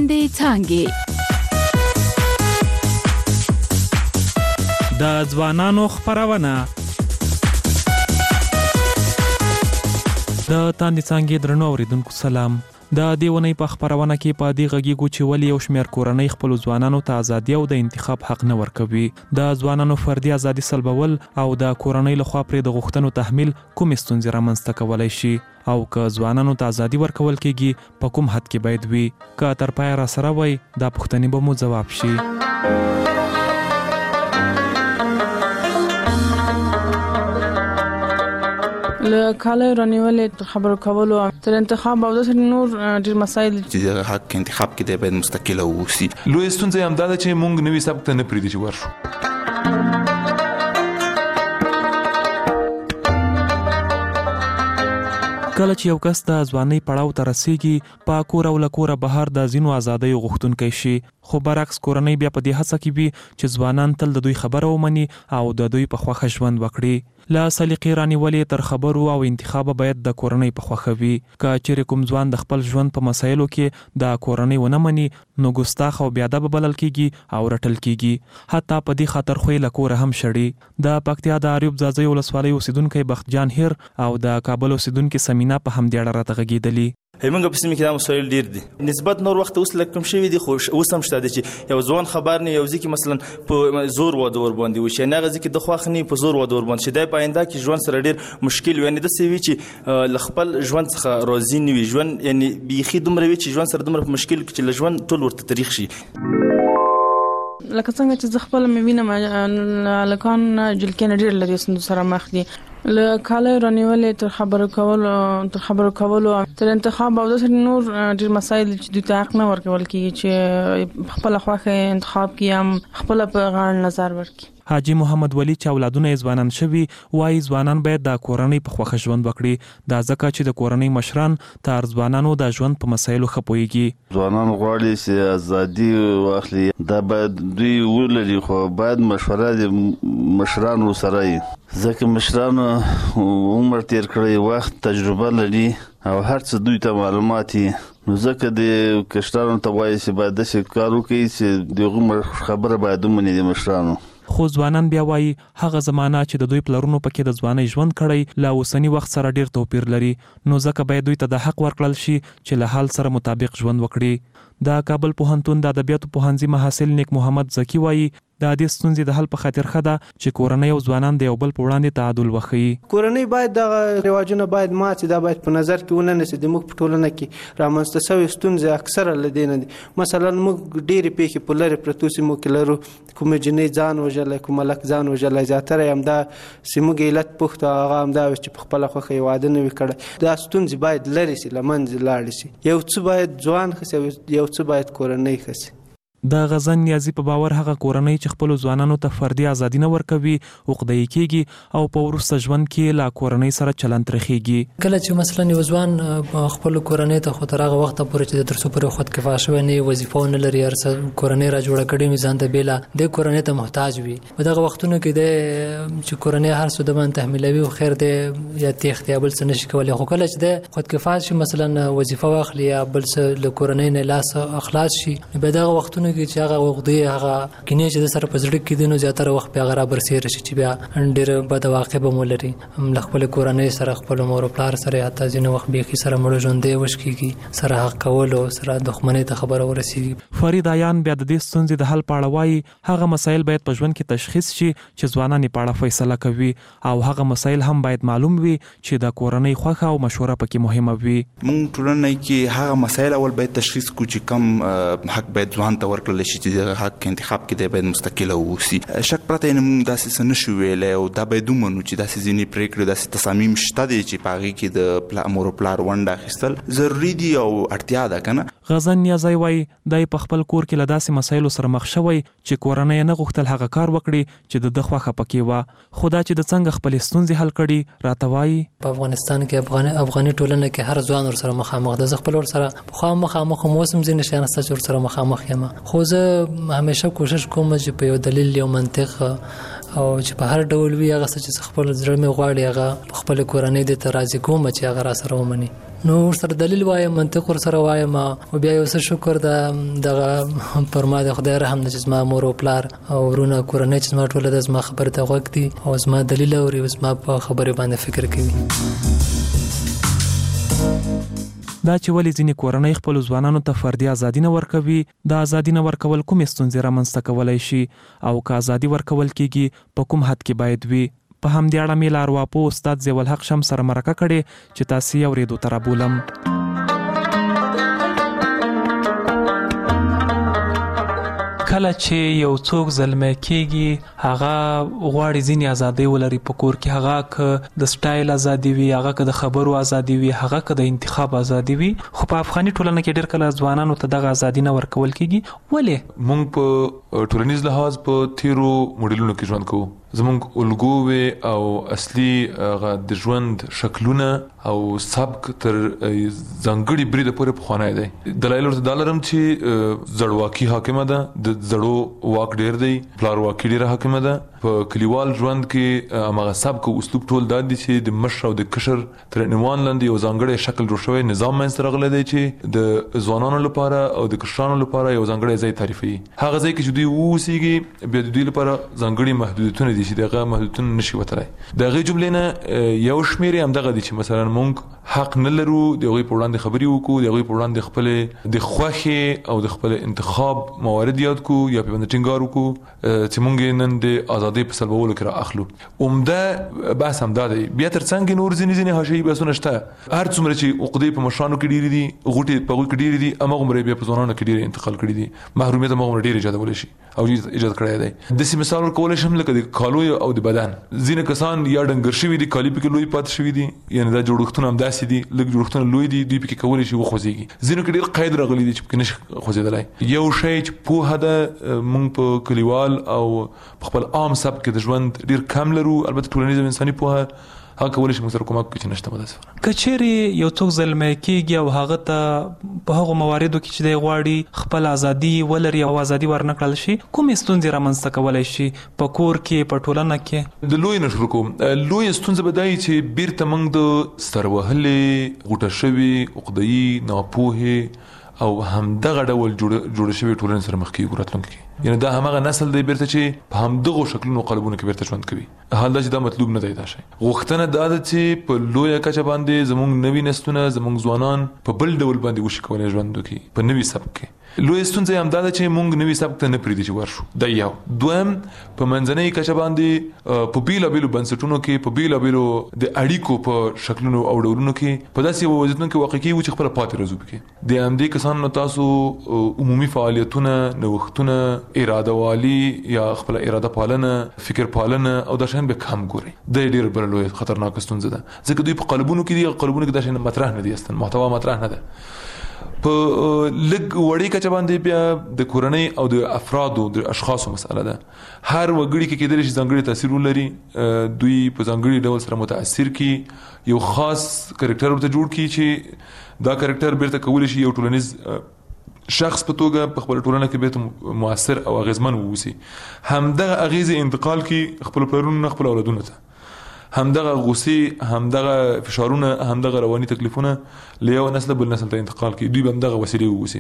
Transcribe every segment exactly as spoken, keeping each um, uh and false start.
تاندې څانګې. د ځوانانو خپرونه د تاندې څانګې درنو اوریدونکو سلام. د دې ونې په خپرونه کې په دې غږیږو چې ولې یو شمېر کورنۍ خپل ځوانانو ته ازادي او د انتخاب حق نه ورکوي. د ځوانانو فردي ازادي سلبول او د کورنۍ لخوا پرې د غوښتنو تحمیل کوم ستونزې رامنځته کولی شي او که ځوانانو ته ازادي ورکول کېږي په کوم حد کې باید وي. که تر پایه را سره وای دا پوښتنې به مو ځواب شي. له کاله رانیولې تر خبرو کولو تر انتخاب او د نور ډیر مسایل چې حق انتخاب کې د باید مستقل اوسي. لوی ستونزه هم دا چې مونږ نوې سبق ته نه پریږدي چې ورشو. کله چې یو کس د ځوانۍ پړاو ته رسیږي په کور او له کوره بهر د ځینو ازادیو غوښتونکی شي، خو برعکس کورنۍ بیا په دې هڅه کې وي چې ځوانان تل د دوی خبره ومني او د دوی په خوښه ژوند وکړي. له سلیقې رانیولې تر خبرو او انتخاب باید د کورنۍ په خوښه وي. که چیرې کوم ځوان د خپل ژوند په مسایلو کې د کورنۍ ونه مني نو ګستاخ او بیادبه بلل کیږي او رټل کیږي، حتی په دې خاطر خو له کوره هم شړي. د پکتیا د اریوب ځاځي ولسوالۍ اوسیدونکي بختجان هیر او د کابل اوسیدونکي سمینا په همدې اړه راته غږېدلي. همغه په سیمه کې دا مسایل ډیر دي، نسبت نور وخت اوس لکه کم شوی دي، خو اوس هم شته چې یو ځوان خبر نه یو ځکه مثلا په زور و دور باندې وشي نه غزي کې د خوخنی په زور و دور باندې شي د پاینده کې ژوند سره ډیر مشکل وي. نه د سوي چې خپل ژوند څخه راضي نه وي، ژوند یعنی بيخي دومره وي چې ژوند سره دومره مشکل کې چې ژوند ټول ورته تاریخ شي. لکه څنګه چې خپل مې وینم لکان جلکې ډیر لري سره مخ دي. له کاله رانیولې تر خبرو کولو تر خبرو کولو تر انتخاب او د نور ډیر مسایل چې د حق نه ورکول کیږي چې خپل خواخه انتخاب کیم خپل په غاړه نظر ورکړي. حاجی محمد ولی چې اولادونه ځوانان شوي وایي ځوانان باید د کورنۍ په خوښه ژوند وکړي، دا ځکه چې د کورنۍ مشران تر ځوانانو د ژوند په مسایلو ښه پوهیږي. ځوانان غواړي چې ازادي واخلي، دا باید دوی ولري، خو باید مشوره د مشرانو سره وي، ځکه مشران عمر تیر کړی، وخت تجربه لري او هر څه دوی ته معلومات دي. نو ځکه د کشرانو ته وایي چې باید داسې کار وکړي چې دغه خبره باید ومني د مشرانو. خو ځوانان بیا وایي هغه زمانہ چې د دوی پلرونو پکې د ځوانۍ ژوند کړی له اوسنی وخت سره ډیر توپیر لري، نو ځکه باید دوی ته د حق ورکړل شي چې له حال سره مطابق ژوند وکړي. د کابل پوهنتون د ادبیاتو پوهنځي محصل نیک محمد زکی وایي د دې ستونزې د حل په خاطر ښه ده چې کورنۍ او ځوانان د یو بل په وړاندې تعادل وښيي. کورنۍ باید د رواجونو باید ماتې دا باید په نظر کې ونه نیسي. د موږ په ټولنه کې رامنځته شوې ستونزې اکثره له دې نه دي. مثلا موږ ډېرې پیښې په لرې پرتو سیمو کې لرو، کومه جنۍ ځان وژلی، کوم هلک ځان وژلی، زیاتره یې همدا زموږ علت پوښت هغه همدا و چې په خپله خوښه یې واده نه وي کړی. دا ستونزې باید لرې سي، له منځه لاړې سي. یو څه باید ځوان ښه سي، یو څه باید کورنۍ ښه سي. د غزن نیازي په باور هغه کورنۍ چې خپل ځوانانو ته فردي ازادي نه ورکوي عقده‌ای کېږي او په وروسته ژوند کې لا کورنۍ سره چلند ترخیږي. کله چې مثلا یو ځوان خپل کورنۍ ته خو تر هغه وخت پورې چې د ترڅو پر خود کفا شوی نه وظیفه نه لري، ارسه کورنۍ را جوړه کړي میزان ته بیلا د کورنۍ ته محتاج وي. په دغه وختونو کې د چې کورنۍ هر څه د من تحمیلوي او خیر د یا تخت یا بل څه نشي کولای. خو کله چې د خود کفا شي مثلا وظیفه واخلي یا بل څه له کورنۍ نه لاس اخلاص شي، په دغه وختونو چې هغه وګړي هغه کینې چې د سره پزړه کې دینو زیاتره وخت په غره برسېر شي چې بیا ډېر بد واقع به مولري خپل کورنۍ سره خپل مور او پلار سره حتی ځینې وخت به خي سره مړ ژوندې وشکيږي سره حق کول او سره دښمنۍ ته خبره ورسیږي. فرید عیان بیا د دې ستونزې د حل په اړه وایي هغه مسایل باید په ژوند کې تشخیص شي چې ځوانان یې په اړه فیصله کوي او هغه مسایل هم باید معلوم وي چې د کورنۍ خوښه او مشوره پکې مهمه وي. موږ ټولنه کې هغه مسایل اول باید تشخیص کړو چې کم حق باید ځوان ته ورکړل شي چې د حق انتخاب کې د باید مستقل اوسي. شک پرته نه موږ داسې څه نشو ویلای او دا باید ومنو چې داسې ځینې پریکړې داسې تصامیم شته دي چې په هغې کې د مور او پلار ونډه اخیستل ضروري دي او اړتیا ده که نه. غزن نیازی وایي دی په خپل کور کې له داسې مسایلو سره مخ شوی چې کورنۍ نه غوښتل هغه کار وکړي چې د ده خوښه پکې وه، خو دا چې د څنګه خپلې ستونزې حل کړي راته وایي په افغانستان کې افغاني افغاني ټولنه کې هر ځوان ورسره مخامخ ده. زه خپل ورسره پخوا مخامخ موسم ځینې شیان ستا چې ورسره مخامخ یم، خو زه همیشه کوشش کوم چې په یو دلیل یو منطق او چې په هر ډول وي هغه څه چې خپل زړه مې غواړي هغه خپل کورنۍ د ته راضي کوم چې هغه را سره ومني. نو سره دلیل وایم منطق ور سره وایم او بیا یو څه شکر د دغه پرما د خدای رحم د زما مور او پلار او ورونه کورنۍ چې زما ټول د زما خبره ته غوږ دي او زما دلیل او زما په خبره باندې فکر کوي. دا چې ولې ځینې کورنۍ خپل ځوانانو ته فردي ازادي نه ورکوي، دا ازادي نه ورکول کومې ستونزې رامنځته کولی شي او که ازادي ورکول کېږي په کوم حد کې باید وي. په همدې اړه مې له ارواپوه استاد ضیاء الحق شمس سره مرکه کړې چې تاسې یې اورېدو ته رابولم. کله چې یو څوک زلمی کېږي هغه غواړي ځینې ازادۍ ولري په کور کې، هغه که د سټایل ازادي وي، هغه که د خبرو ازادي وي، هغه که د انتخاب ازادي وي. خو په افغاني ټولنه کې ډېر کله ځوانانو ته دغه ازادي نه ورکول کېږي. ولې؟ موږ په ټولنیز لحاظ په تیرو موډلونو کې ژوند کوو. زمونږ الګوې او اصلي د ژوند شکلونه او سبک تر ځانګړي بریده پورې پخوانی دی. دلایل ورته دا لرم چې زړواکي حاکمه ده، د زړو واک ډېر دی، پلارواکي ډېره حاکمه ده. په کلیوال ژوند کې هماغه سبک او اسلوب ټول دا دي چې د مشر او د کشر تر عنوان لاندې یو ځانګړی شکل جوړ شوی نظام منځته راغلی دی چې د ځوانانو لپاره او د کشرانو لپاره یو ځانګړی ځای تعریفوي. هغه ځای کې چې دوی واوسېږي بیا د دوی لپاره ځانګړي محدودیتونه دي چې دغه محدودیتونه نشي وتلی. د هغې جملې نه یو شمېر یې همدغه دي چې مثلا موږ حق نه لرو د هغوی په وړاندې خبرې وکړو، د هغوی په وړاندې خپلې د خوښې او د خپل انتخاب موارد یاد کړو یا په باندې ټینګار وکړو چې موږ نن د ازادۍ په سلبولو کې را اخلو. عمده بحث همدا دی. بیا تر څنګ نور ځینې ځینې حاشیهي بحثونه شته. هر څومره چې عقدې په مشرانو کې ډېرې دي، غوټې په هغوی کې ډېرې دي، هماغومره بیا په ځوانانو کې ډېرې انتقال کړي دي. محرومیت هماغومره ډېر ایجادولی شي او ایجاد کړی دی. داسې مثال ورکولی شم لکه د کالو او د بدن. ځینې کسان یا ډنګر شوي دي، کالي پکې لوی پاتې شوي دي، یعنې دا جوړښتونه همداسې دي، لږ جوړښتونه لوی دي، دوی پکې کولی شي وخوځېږي. ځینو کې ډېر قید راغلی دی چې پکې نشي خوځېدلی. یو شی چې پوهه ده موږ په کلیوال او په خپل عام سبک کې د ژوند ډېر کم لرو. البته ټولنیز او انساني پوهه هغه کولی شي موږ سره کومک وکړي چې نشته متاسفانه. که چیرې یو څوک زلمی کېږي او هغه ته په هغو مواردو کې چې دی غواړي خپل ازادي ولري او ازادي ورنه کړل شي، کومې ستونزې رامنځته کولی شي په کور کې، په ټولنه کې؟ د لوی نه شروع کوم. لویه ستونزه به دا وي چې بیرته موږ د سر وهلې، غوټه شوې، عقده‌يي، ناپوهې او همدغه ډول جوړ شوی ټولنې سره مخ کېږو راتلونکي کې. یعنې دا هماغه نسل دی بیرته چې په همدغو شکلونو قالبونو کې بیرته ژوند کوي. حال دا چې دا مطلوب نه دی. دا شی غوښتنه دا ده چې په لویه کچه باندې زموږ نوي نسلونه، زموږ ځوانان په بل ډول باندې وشي کولی ژوند وکړي په نوي سبک کې. لویه ستونزه هم دا ده چې موږ نوي سبک ته نه پرېږدي چې ورشو. دا یو. دویم، په منځنۍ کچه باندې په بیلابیلو بنسټونو کې، په بیلابیلو د اړیکو په شکلونو او ډولونو کې په داسې یو وضعیتونو کې واقع کېږو چې خپله پاتې راځو پکې. د همدې کسانو تاسو عمومي فعالیتونه، نوښتونه، اراده والي یا خپل اراده پالنه، فکر پالنه او دا شیان به کم ګوري. دا ډېر بله لویه خطرناکه ستونزه ده، ځکه دوی په قالبونو کې دي. قالبونو کې دا شیان مطرح نه دي، اصلا محتوا مطرح نه ده. په لږ وړې کچه باندې بیا د کورنۍ او د افرادو د اشخاصو مسئله ده. هر وګړي کې کېدلی شي ځانګړي تاثیر ولري، دوی په ځانګړي ډول سره متاثر کړي، یو خاص کرکټر ورته جوړ کړي چې دا کرکټر بیرته کولی شي یو ټولنیز شخص په توګه په خپل ټولنه کې بیرته مؤثر او اغیزمن واوسي. همدغه اغیزې انتقال کړي خپل پلرونو نه خپل اولادونو ته. همدغه غصې، همدغه فشارونه، همدغه رواني تکلیفونه له یو نسل بل نسل ته انتقال کړي. دوی به همدغه وسیلې واوسي.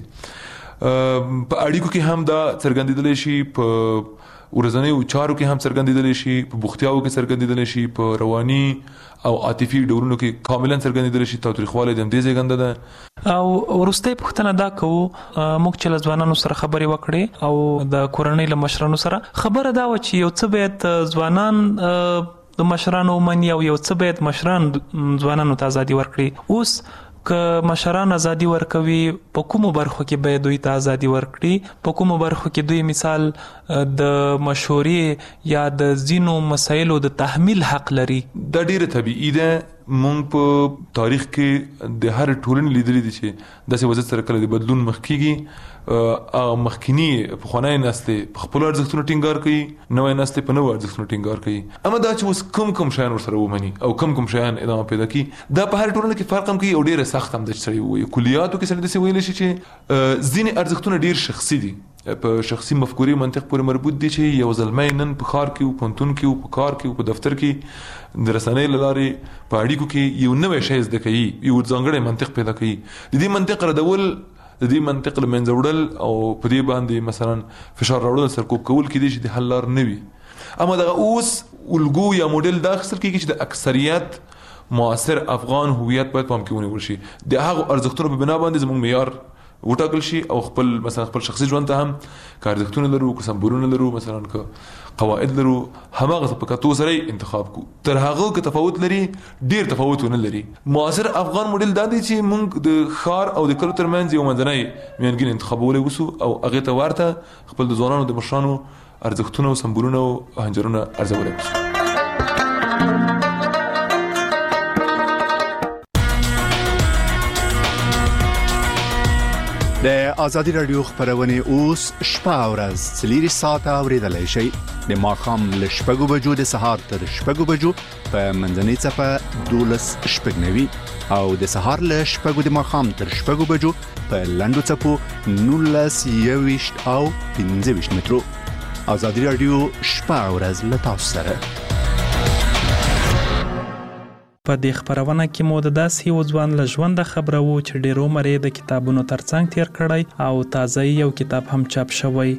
په اړیکو کې هم دا څرګندېدلی شي، په ورځنیو چارو کې هم څرګندېدلی شي، په بوختیاوو کې څرګندېدلی شي، په رواني او عاطفي ډولونو کې کاملا څرګندېدلی شي. تاوتریخوالی د همدې زېږنده ده. او وروستۍ پوښتنه دا کوو، موږ چې له ځوانانو سره خبرې وکړې او د کورنۍ له مشرانو سره، خبره دا وه چې یو څه باید ځوانان د مشرانو ومني او یو څه باید مشران ځوانانو ته ازادي ورکړي. اوس که مشران ازادي ورکوي، په کومو برخو کې باید دوی ته ازادي ورکړي؟ په کومو برخو کې دوی مثال د مشورې یا د ځینو مسایلو د تحمیل حق لري؟ دا ډیره طبیعي ده. مونږ په تاریخ کې د هر ټولنې لیدلي دي چې داسې وضعیت سره کله د بدلون مخ کېږي. هغه مخکینی پخوانی نسلې په خپلو ارزښتونو ټینګار کوي، نوی نسلې په نوو ارزښتونو ټینګار کوي. اما دا چې اوس کوم کوم شیان ورسره ومني او کوم کوم شیان ادامه پیدا کړي، دا په هر ټولنه کې فرق هم کوي او ډېره سخت هم ده چې سړی ووایي. کلیاتو کې سړی داسې ویلی شي چې ځینې ارزښتونه ډېر شخصي دي په شخصي مفکورې منطق پورې مربوط دي چې یو زلمی نن په ښار کې او پوهنتون کې او په کار کې او په دفتر کې د رسنۍ له لارې په اړیکو کې یو نوی شی زده کوي، یو ځانګړی منطق پیدا کوي. د دې منطق ردول، د دې منطق له منځه وړل او په دې باندې مثلا فشار راوړل سرکوب کول کېدای شي د حل لار نه وي. اما دغه اوس الګو یا موډل دا اخیستل کېږي چې د اکثریت معاصر افغان هویت باید پام کې ونیول شي، د هغو ارزښتونو په بنا باندې زموږ معیار وټاکل شي او خپل مثلا خپل شخصي ژوند ته هم که ارزښتونه لرو، که سمبولونه لرو، مثلا که قواعد لرو، هماغه په کتو سره انتخاب کو. تر هغه که تفاوت لري ډیر تفاوت ونه لري. معاصر افغان موډل دا دی چې موږ د ښار او د کلو ترمنځ یو منځنی میانګین انتخابولی وسو او هغې ته ورته خپل د ځوانانو د مشرانو ارزښتونه او سمبولونه او هنجرونه ارزولی وسو. د ازادي رادیو خبرونه اوس شپه او ورځ څلور ساعته اوریدلای شئ. د ماښام له شپږو بجو د سهار تر شپږو بجو په منځنۍ څپه دولس شپږنوي او د سهار له شپږو د ماښام تر شپږو بجو په لنډو څپو نولس یويشت او پنځه ویشت مترو. ازادي رادیو شپه او ورځ له تاسو سره. په دې خبرونه کې مو د داسې یو ځوان له ژونده خبره وو چې ډېر عمر یې د کتابونو ترڅنګ تیر کړی او تازه یو کتاب هم چاپ شوی.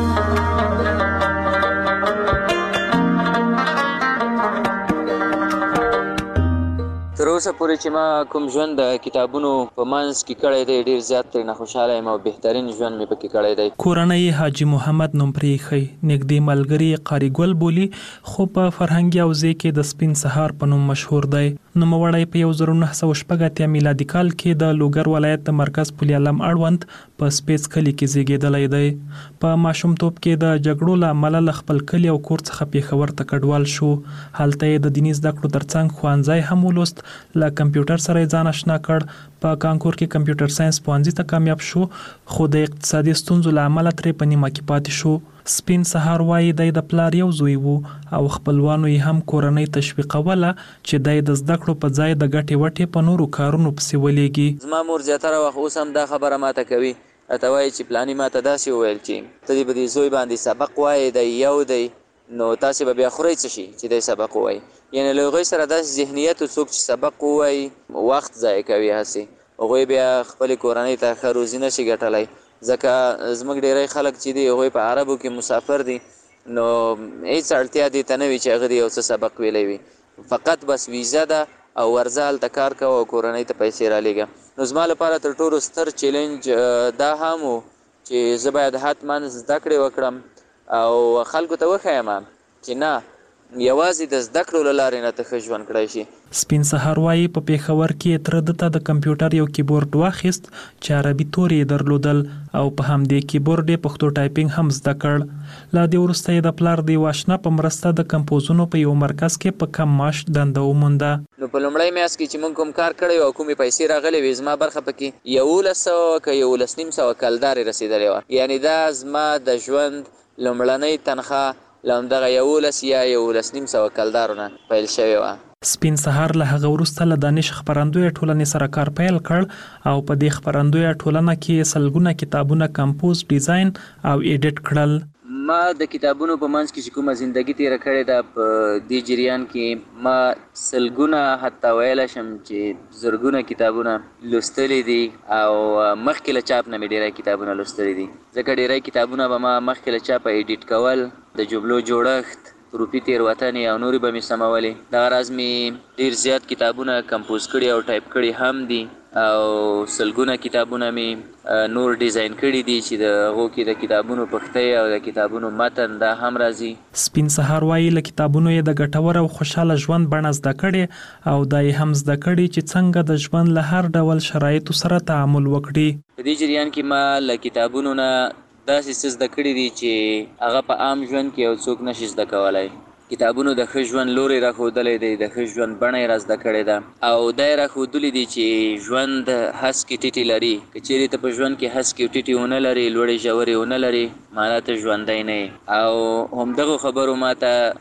تر اوسه پورې چې ما کوم ژوند د کتابونو په منځ کې کړی دی ډېر زیات ترې نه خوشحاله یم او بهترین ژوند مې پکې کړی دی. کورنۍ حاجي محمد نوم پرېښی، نږدې ملګري قاري ګل بولي، خو په فرهنګي حوزې کې د سپین سهار په نوم مشهور دی. نوموړی په یو زر نهه سوه شپږ اتیا میلادي کال کې د لوګر ولایت د مرکز پل علم اړوند په سپیڅ کلي کې زیږېدلی دی. په ماشومتوب کې د جګړو له امله له خپل کلي او کور څخه پېښور ته کډوال شو. هلته یې د دیني زده کړو ترڅنګ ښوونځی هم ولوست، له کمپیوټر سره یې ځان اشنا کړ. په کانکور کې کمپیوټر ساينس پوهنځي ته کامیاب شو، خو د اقتصادي ستونزو له امله ترې په نیمه کې پاتې شو. سپین سهار وایي دی د پلار یو زوی وو او خپلوانو یې هم کورنۍ تشویقوله چې دی د زده کړو په ځای د ګټې وټې په نورو کارونو پسې ولېږي. زما مور زیاتره وخت اوس هم دا خبره ماته کوي، راته وایي چې پلاني ماته داسې وویل چې ته دې به دې زوی باندې سبق وایې، دی یو دی نو تاسې به بیا خورئ څه شي چې دی سبق ووایي. یعنې له هغوی سره داسې ذهنیت څوک چې سبق ووایي وخت ضایع کوي، هسې هغوی بیا خپلې کورنۍ ته ښه روزي نه شي ګټلی. ځکه زموږ ډېری خلک چې دي هغوی په عربو کې مسافر دي، نو هیڅ اړتیا دې ته نه وي چې هغه دې یو څه سبق ویلی وي، فقط بس ویزه ده او ورځه هلته کار کوه او کورنۍ ته پیسې رالیږه. نو زما لپاره تر ټولو ستر چیلنج دا هم و چې زه باید حتما زده کړې وکړم او خلکو ته وښیم چې نه یوازې د زده کړو له لارې نه ته ښه ژوند کړی شي. سپین سهار وایي په پېښور کې تره ده ته د کمپیوټر یو کیبورډ واخیست چې عربي تورې یې درلودل او په همدې کیبورډ یې پښتو ټایپینګ هم زده کړ. له دې وروسته یې د پلار د یو اشنا په مرسته د کمپوزونو په یو مرکز کې په کم معاش دنده ومونده. نو په لومړی میاشت کې چې موږ کوم کار کړی او کومې پیسې راغلې وې زما برخه پکې یولس سوه که یولس نیم سوه کلدارې رسېدلې وه. یعنې دا زما د ژوند لومړنۍ تنخواه له همدغه یولس یا یولس نیم سوه کلدارو نه پیل شوې وه. سپین سهار له هغه وروسته له دانش خپرندویه ټولنې سره کار پیل کړ او په دې خپرندویه ټولنه کې سلګونه کتابونه کمپوز، ډیزاین او ایډیټ کړل. ما د کتابونو په منځ کې چې کومه زندگی تیره کړې ده په دې جریان کې ما سلګونه حتی ویلی شم چې زرګونه کتابونه لوستلی دي او مخکې له چاپ نه مې ډېری کتابونه لوستلی دي، ځکه ډېری کتابونه به ما مخکې له چاپه ایډیټ کول، د جملو جوړښت، روپي تېروتنې او نورې به مې سمولې. دغه راز مې ډېر زیات کتابونه کمپوز کړي او ټایپ کړي هم دي او سلګونه کتابونه مې نور ډیزاین کړي دي چې د هغو کې د کتابونو پښتۍ او د کتابونو متن دا هم راځي. سپین سهار وایي له کتابونو یې د ګټور او خوشحاله ژوند بڼه زده کړې او دا یې هم زده کړي چې څنګه د ژوند له هر ډول شرایطو سره تعامل وکړي. په دې جریان کې ما له کتابونو نه داسې څه زده کړي دي چې هغه په عام ژوند کې یو څوک نشي زده کولی. کتابونو د ښه ژوند لوری راښودلی دی، د ښه ژوند بڼه یې را زده کړې ده او دا یې راښودلي دي چې ژوند هسکې ټیټې لري. که چیرې ته په ژوند کې هسکې ټیټې ونه لرې، لوړې ژورې ونه لرې، معنا ته ژوندی نه یې. او همدغو خبرو ما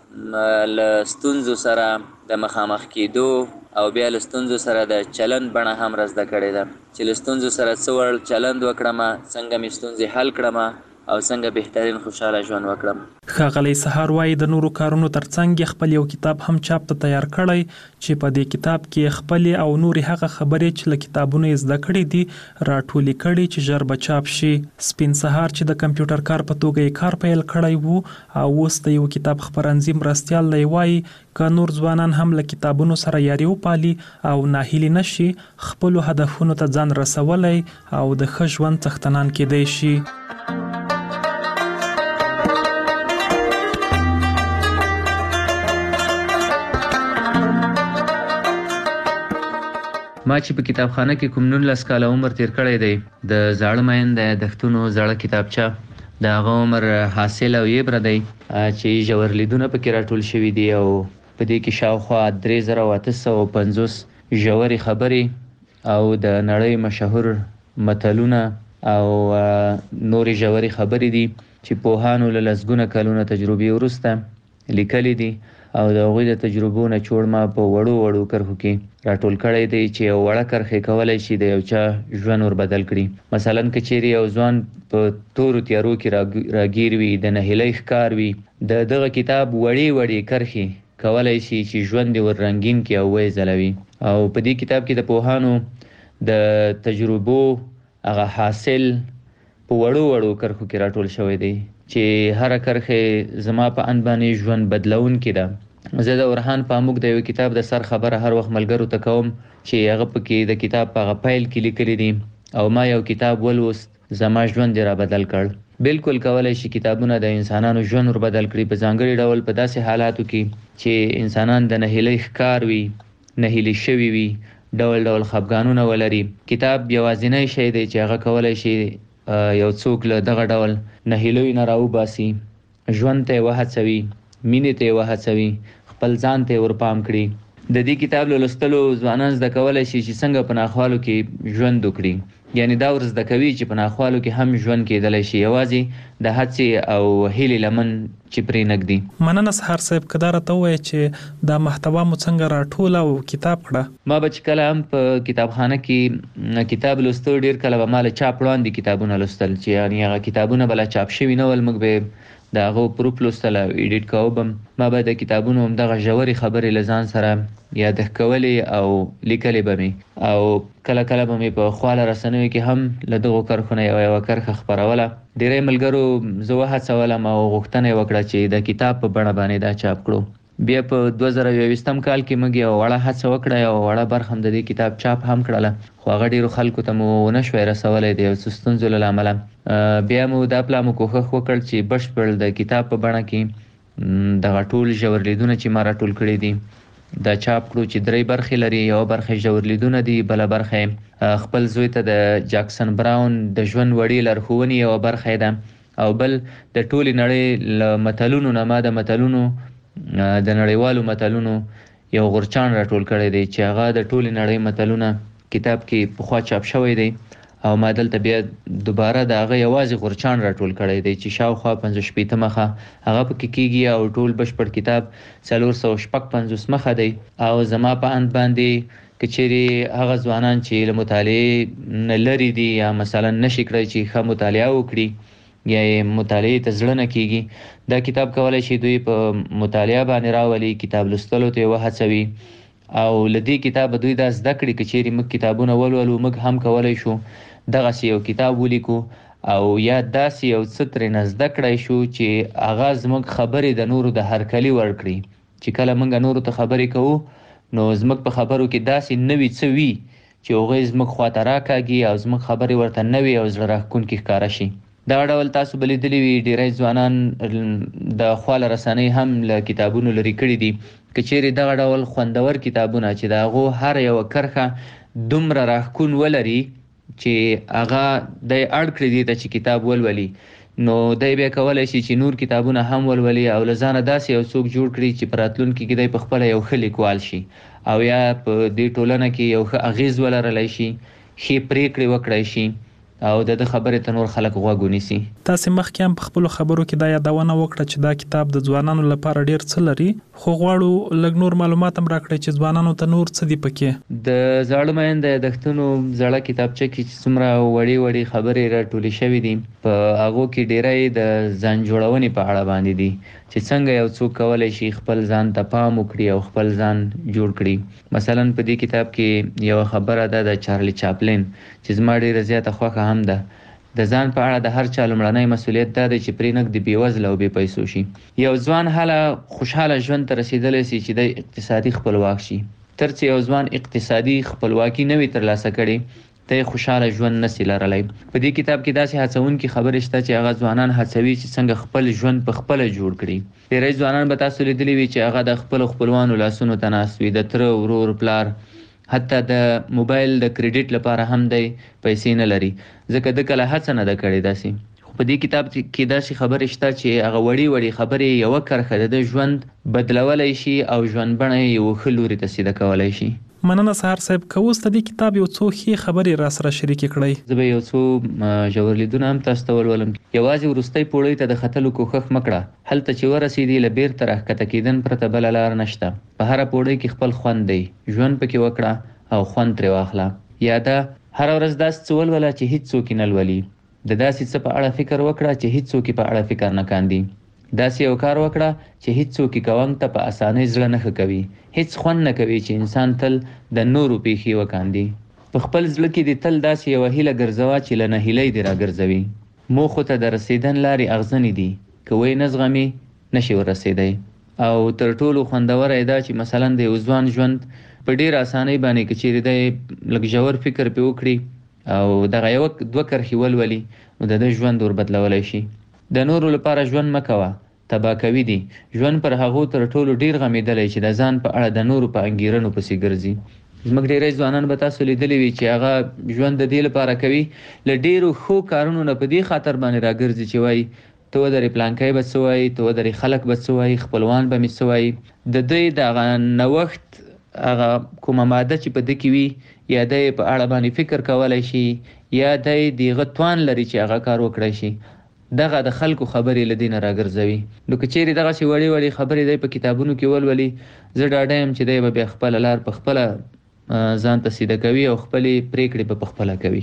ته له ستونزو سره د مخامخ کېدو او بیا له ستونزو سره د چلند بڼه هم را زده کړې ده چې له ستونزو سره څه ډول چلند وکړم، څنګه مې ستونزې حل کړم او څنګه بهترین خوشاله ژوند وکړم. ښاغلی سهار وایي د نورو کارونو ترڅنګ خپل یو کتاب هم چاپ ته تیار کړی چې په دې کتاب کې خپل او نوري هغه خبرې چې له کتابونو یې زده کړې دي راټولې کړي چې ژر به چاپ شي. سپین سهار چې د کمپیوټر کار په توګه یې کار پیل کړی وو او اوس د یو کتاب خپرندوی مرستیال دی وایي که نور ځوانان هم له کتابونو سره یاري وپالي او ناهیلي نشي خپلو هدفونو ته ځان رسولی او د ښه ژوند څښتنان کیدی شي. ما چې په کتابخانه کې کوم نولس کاله عمر تیر کړی دی د زاړه مین د یادښتونو زړه کتابچه د هغه عمر حاصل او یبره دی چې ژور لیدونه پکې راټول شوي دي او په دې کې شاوخوا درې زره او اته سوه پنځوس ژورې خبرې او د نړۍ مشهور متلونه او نورې ژورې خبرې دي چې پوهانو له لسګونه کلونه تجربې وروسته لیکلي دي او د هغوی د تجربو نه چوړ ما په وړو وړو کرښو کې راټول کړی دی چې یو وړه کرښې کولی شي د یو چا ژوند ور بدل کړي. مثلا که چیرې یو ځوان په تورو تیارو کې راګیر وي د نهیلۍ ښکار وي د دغه کتاب وړې وړې کرښې کولی شي چې ژوند یې ور رنګین کړي او ویې ځلوي. او په دې کتاب کې د پوهانو د تجربو هغه حاصل په وړو وړو کرښو کې راټول شوی دی چې هر کرښه زما په ان باندې ژوند بدلون کې ده. زه د اورحان پاموک د یو کتاب د سر خبره هر وخت ملګرو ته کوم چې هغه پکې د کتاب په غپایل کې لیکلي دي او ما یو کتاب ولوست زما ژوند را بدل کړ. بالکل کولای شي کتابونه د انسانانو ژوند ور بدل کړي په ځانګړي ډول په داسې حالاتو کې چې انسانان د نهیلۍ ښکار وي نهیلي شوي وي ډول ډول خفګانونه ولري. کتاب یوازینی شی دی چې هغه کولای شي یو څوک له دغه ډول نهیلیو نه راوباسي ژوند ته یې وهڅوي مینې ته یې وهڅوي خپل ځان ته ور پام کړي. د دې کتاب له لوستلو ځوانان زده کولی شي چې څنګه په ناخوالو کې ژوند وکړي. یعنی دا ور زده کوي چې په ناخوالو کې هم ژوند کېدلی شي یوازې د هڅې او هیلې لمن چې پرې نږدي. مننه سهار صاحب که دا راته ووایې چې دا محتوا مو څنګه راټوله او کتاب کړه. ما به چې کله هم په کتابخانه کې کتاب لوستو ډېر کله به ما له چاپ وړاندې کتابونه لوستل چې یعنې هغه کتابونه به لا چاپ شوي نه ول موږ به د هغه پروف لوستل او ایډیټ کوو به ما به د کتابونو همدغه ژورې خبرې له ځان سره یادښت کولې او لیکلې به مې او کله کله به مې په خواله رسنیو کې هم له دغو کرښو نه یوه یوه کرښه خپروله. ډېری ملګرو زه وهڅولم او غوښتنه یې وکړه چې د کتاب په بڼه باندې دا چاپ کړو. بیا په دوه زره یوویشتم کال کې موږ یوه وړه هڅه وکړه یوه وړه برخه هم د دې کتاب چاپ هم کړله خو هغه ډېرو خلکو ته مو ونه شوی رسولی د یو څه ستونزو له امله. بیا مو دا پلا مو کوښښ وکړ چې بشپړ د کتاب په بڼه کې دغه ټول ژور لیدونه چې ما راټول کړي دي دا چاپ کړو چې درې برخې لري. یوه برخه ژور لیدونه دي بله برخه خپل زوی ته د جاکسن براون د ژوند وړې لارښوونې یوه برخه ده او بل د ټولې نړۍ له متلونو نه ما د متلونو د نړیوالو متلونو یو غورچاڼ راټول کړی دی چې هغه د ټولې نړۍ متلونه کتاب کې پخوا چاپ شوی دی او ما دلته بیا دوباره د هغه یوازې غورچاڼ راټول کړی دی چې شاوخوا پنځه شپېته مخه هغه پکې کېږي او ټول بشپړ کتاب څلور سوه شپږ پنځوس مخه دی. او زما په اند باندې که چیرې هغه ځوانان چې له مطالعې نه لرې دي یا مثلا نشي کړی چې ښه مطالعه وکړي یا یې مطالعې ته زړه نه کېږي دا کتاب کولی شي دوی په مطالعه باندې راولي کتاب لوستلو ته یې وهڅوي او له دې کتابه دوی دا زده کړي که چیرې موږ کتابونه ولولو موږ هم کولی شو دغسې یو کتاب ولیکو او یا داسې یو څه ترېنه زده کړی شو چې هغه زموږ خبرې د نورو د هرکلي وړ کړي چې کله موږ نورو ته خبرې کوو نو زموږ په خبرو کې داسې نوي څه وي چې هغوی زموږ خواته راکاږي او زموږ خبرې ورته نوي او زړه راښکونکي ښکاره شي. دا ډول تاسو به لیدلي وي ډېری ځوانان د خواله رسنۍ هم له کتابونو لرې کړي دي. که چیرې دغه ډول خوندور کتابونه چې د هغو هر یوه کرښه دومره راښکون ولري چې هغه دی اړ کړي دي ته چې کتاب ولولي نو دی بیا کولی شي چې نور کتابونه هم ولولي او له ځانه داسې یو څوک جوړ کړي چې په راتلونکي کې دی په خپله یو ښه لیکوال شي او یا په دې ټولنه کې یو ښه اغیز ولرلی شي ښې پرېکړې وکړی شي او د خبرې ته نور خلک غوږ ونیسي. تاسو مخکې هم په خپل خبرو کې دا یادونه وکړه چې دا کتاب د ځوانانو لپاره ډیر څه لري، خو غواړو لږ نور معلومات هم راکړئ چې ځوانانو ته نور څه دی پکې. د زاړه مېند د یادښتونو زړه کتابچه کې چې څومره وړي وړي خبرې راټولې شوې دي، په هغه کې ډیری د ځان جوړونې په اړه باندې دي چې څنګه یو څوک کولای شي خپل ځان ته پام وکړي او خپل ځان جوړ کړي. مثلا په دې کتاب کې یو خبره ده د چارلی چاپلین چې زما ډیره زیاته خوښه هم ده. د ځان په اړه د هر چا لومړنی مسؤلیت دا دی چې پرې نږدې بېوزله او بې پیسو شي. یو ځوان هله خوشحاله ژوند ته رسېدلی سي چې د اقتصادي خپلواک شي. تر څو یو ځوان اقتصادي خپلواکي نه وي ترلاسه کړې، ته خوشاله ژوند نشي لرلی. په دې کتاب کې داسې هڅونکې خبرې شته چې هغه ځوانان هڅوي چې څنګه خپل ژوند په خپله جوړ کړي. ډېری ځوانان به تاسو لیدلي وي چې هغه د خپلو خپلوانو لاسونو ته ناست وي، د تره، ورور، پلار، حتی د موبایل د کریډیټ لپاره هم دی پیسې نه لري، ځکه د کله هڅه نه ده کړې داسې. خو په دې کتاب کې داسې خبرې شته چې هغه وړې وړې خبرې یوه کرښه د ژوند بدلولی شي او ژوند بڼه یې یو ښه لوري ته سیده کولی شي. مننه سهار صاحب، که اوس د دې کتاب یو څو ښې خبرې را سره شریکې کړئ. زه به یو څو ژور لیدونه هم تاسو ته ولولم. یوازې وروستۍ پوړۍ ته د ختلو کوښښ مه کړه، هلته چې ورسېدې له بیرته راښکته کېدن پرته بله لار نشته. په هره پوړۍ کې خپل خوند دی، ژوند پکې وکړه او خوند ترې واخله. یا دا هره ورځ داسې څه ولوله چې هیڅ څوک یې نه لولي. د داسې څه په اړه فکر وکړه چې هیڅ څوک په اړه فکر نه کاندي. داسې یو کار وکړه چې هیڅ څوک یې کوونګ ته په اسانۍ زړه نه ښه کوي. هیڅ خوند نه کوي چې انسان تل د نورو پیښې وکاندي. په خپل زړه کې دې تل داسې یوه هیله ګرځوه چې له نهیلۍ دې راګرځوي. موخو ته د رسېدن لارې اغزنې دي، که ویې نه زغمې نشي ورسېدی. او تر ټولو خوندوره یې دا چې مثلا د یو ځوان ژوند په ډېر اسانۍ باندې که چیرې دی لږ ژور فکر پرې وکړي او دغه یوه دوه کرښې ولولي، نو د ده ژوند ور بدلولی شي. د نورو لپاره ژوند مه کوه، تباه کوي دي. ژوند پر هغو تر ټولو ډیر غمیدلی چې د ځان په اړه د نورو په انګیرنو پسې ګرځي. زموږ ډیری ځوانان به تاسو لیدلی وي چې هغه ژوند د دې لپاره کوي له ډیرو ښو کارونو نه په دې خاطر باندې راګرځي چې وایي ته ودرې پلانکی به څه وایي، ته ودرې خلک به څه وایي، خپلوان به مې څه وایي. د دوی د هغه نوښت هغه کومه ماده چې په ده کې وي، یا دی په اړه باندې فکر کولی شي، یا دی د هغه توان لري چې هغه کار وکړی شي، دغه د خلکو خبرې له دې نه راګرځوي. نو که چیرې دغسې وړې وړې خبرې دی په کتابونو کې ولولي، زه ډاډه یم چې دی به بیا خپله لار په خپله ځان ته سیده کوي او خپلې پرېکړې به په خپله کوي.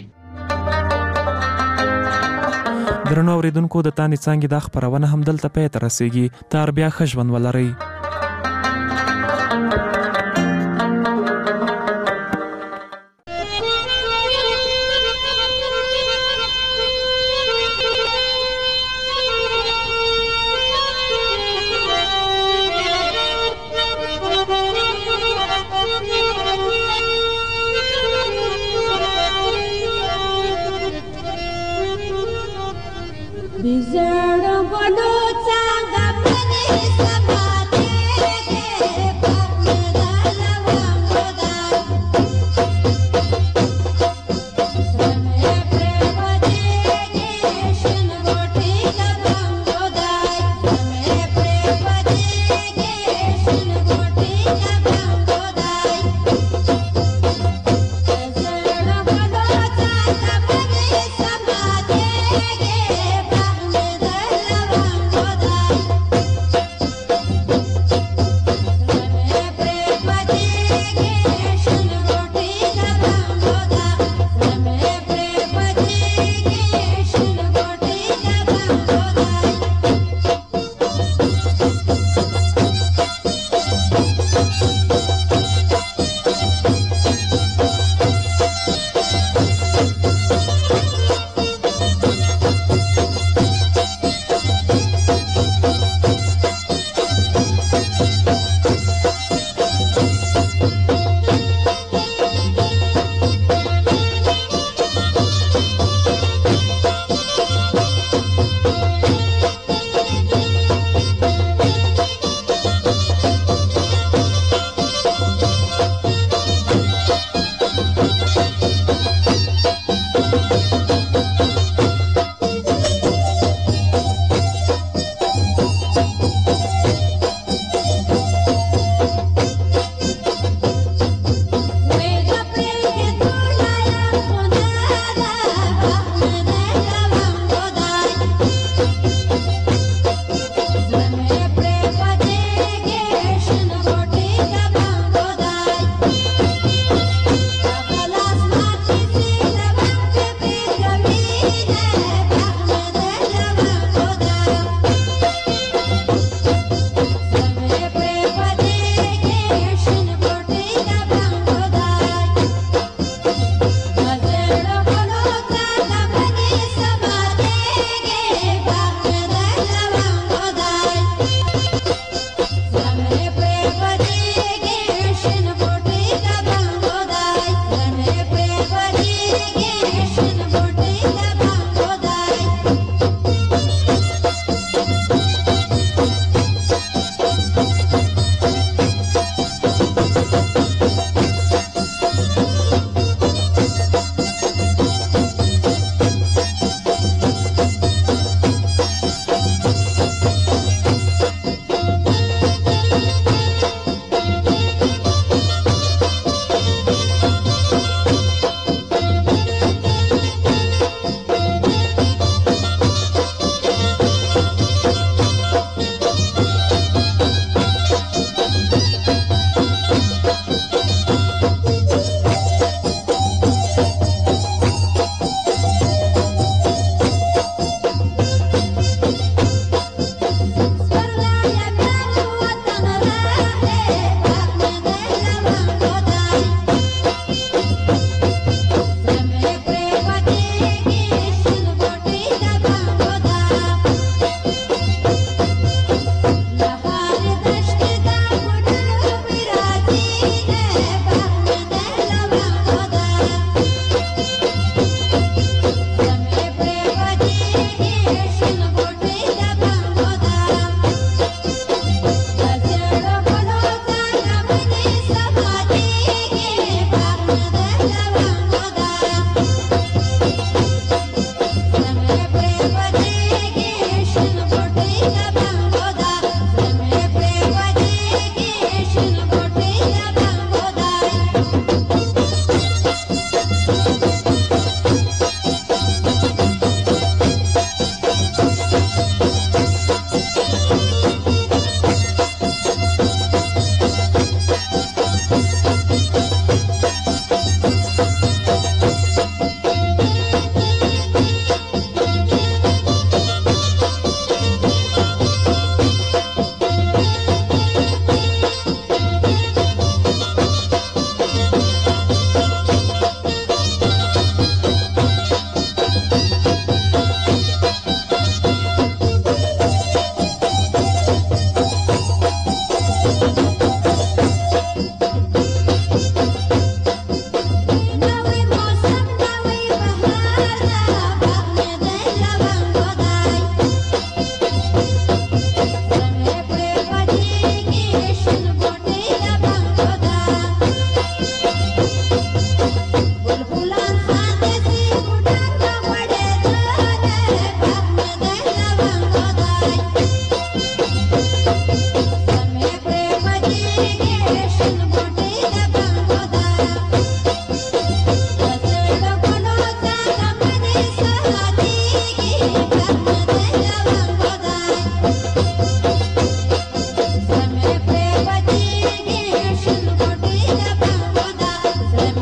درنو اورېدونکو، د تانې څانګې دا خپرونه هم دلته پای ته رسېږي. تر بیا ښه ژوند ولرئ. Bizarre, but no time, I'm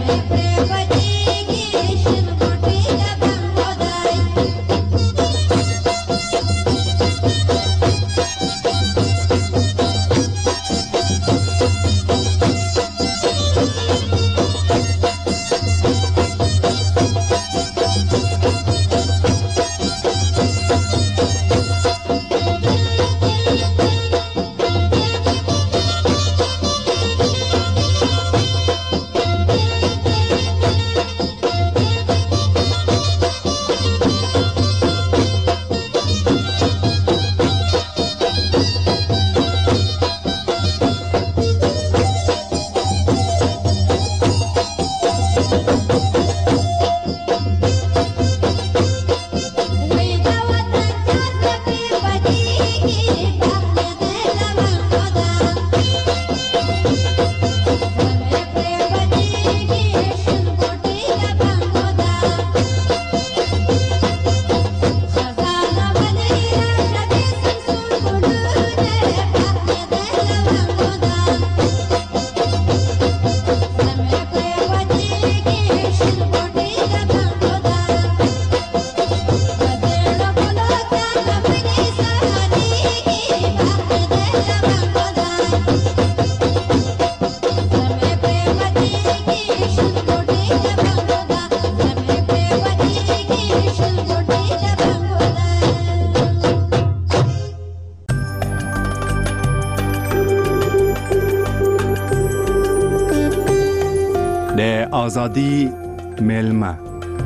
آزادی میلمه.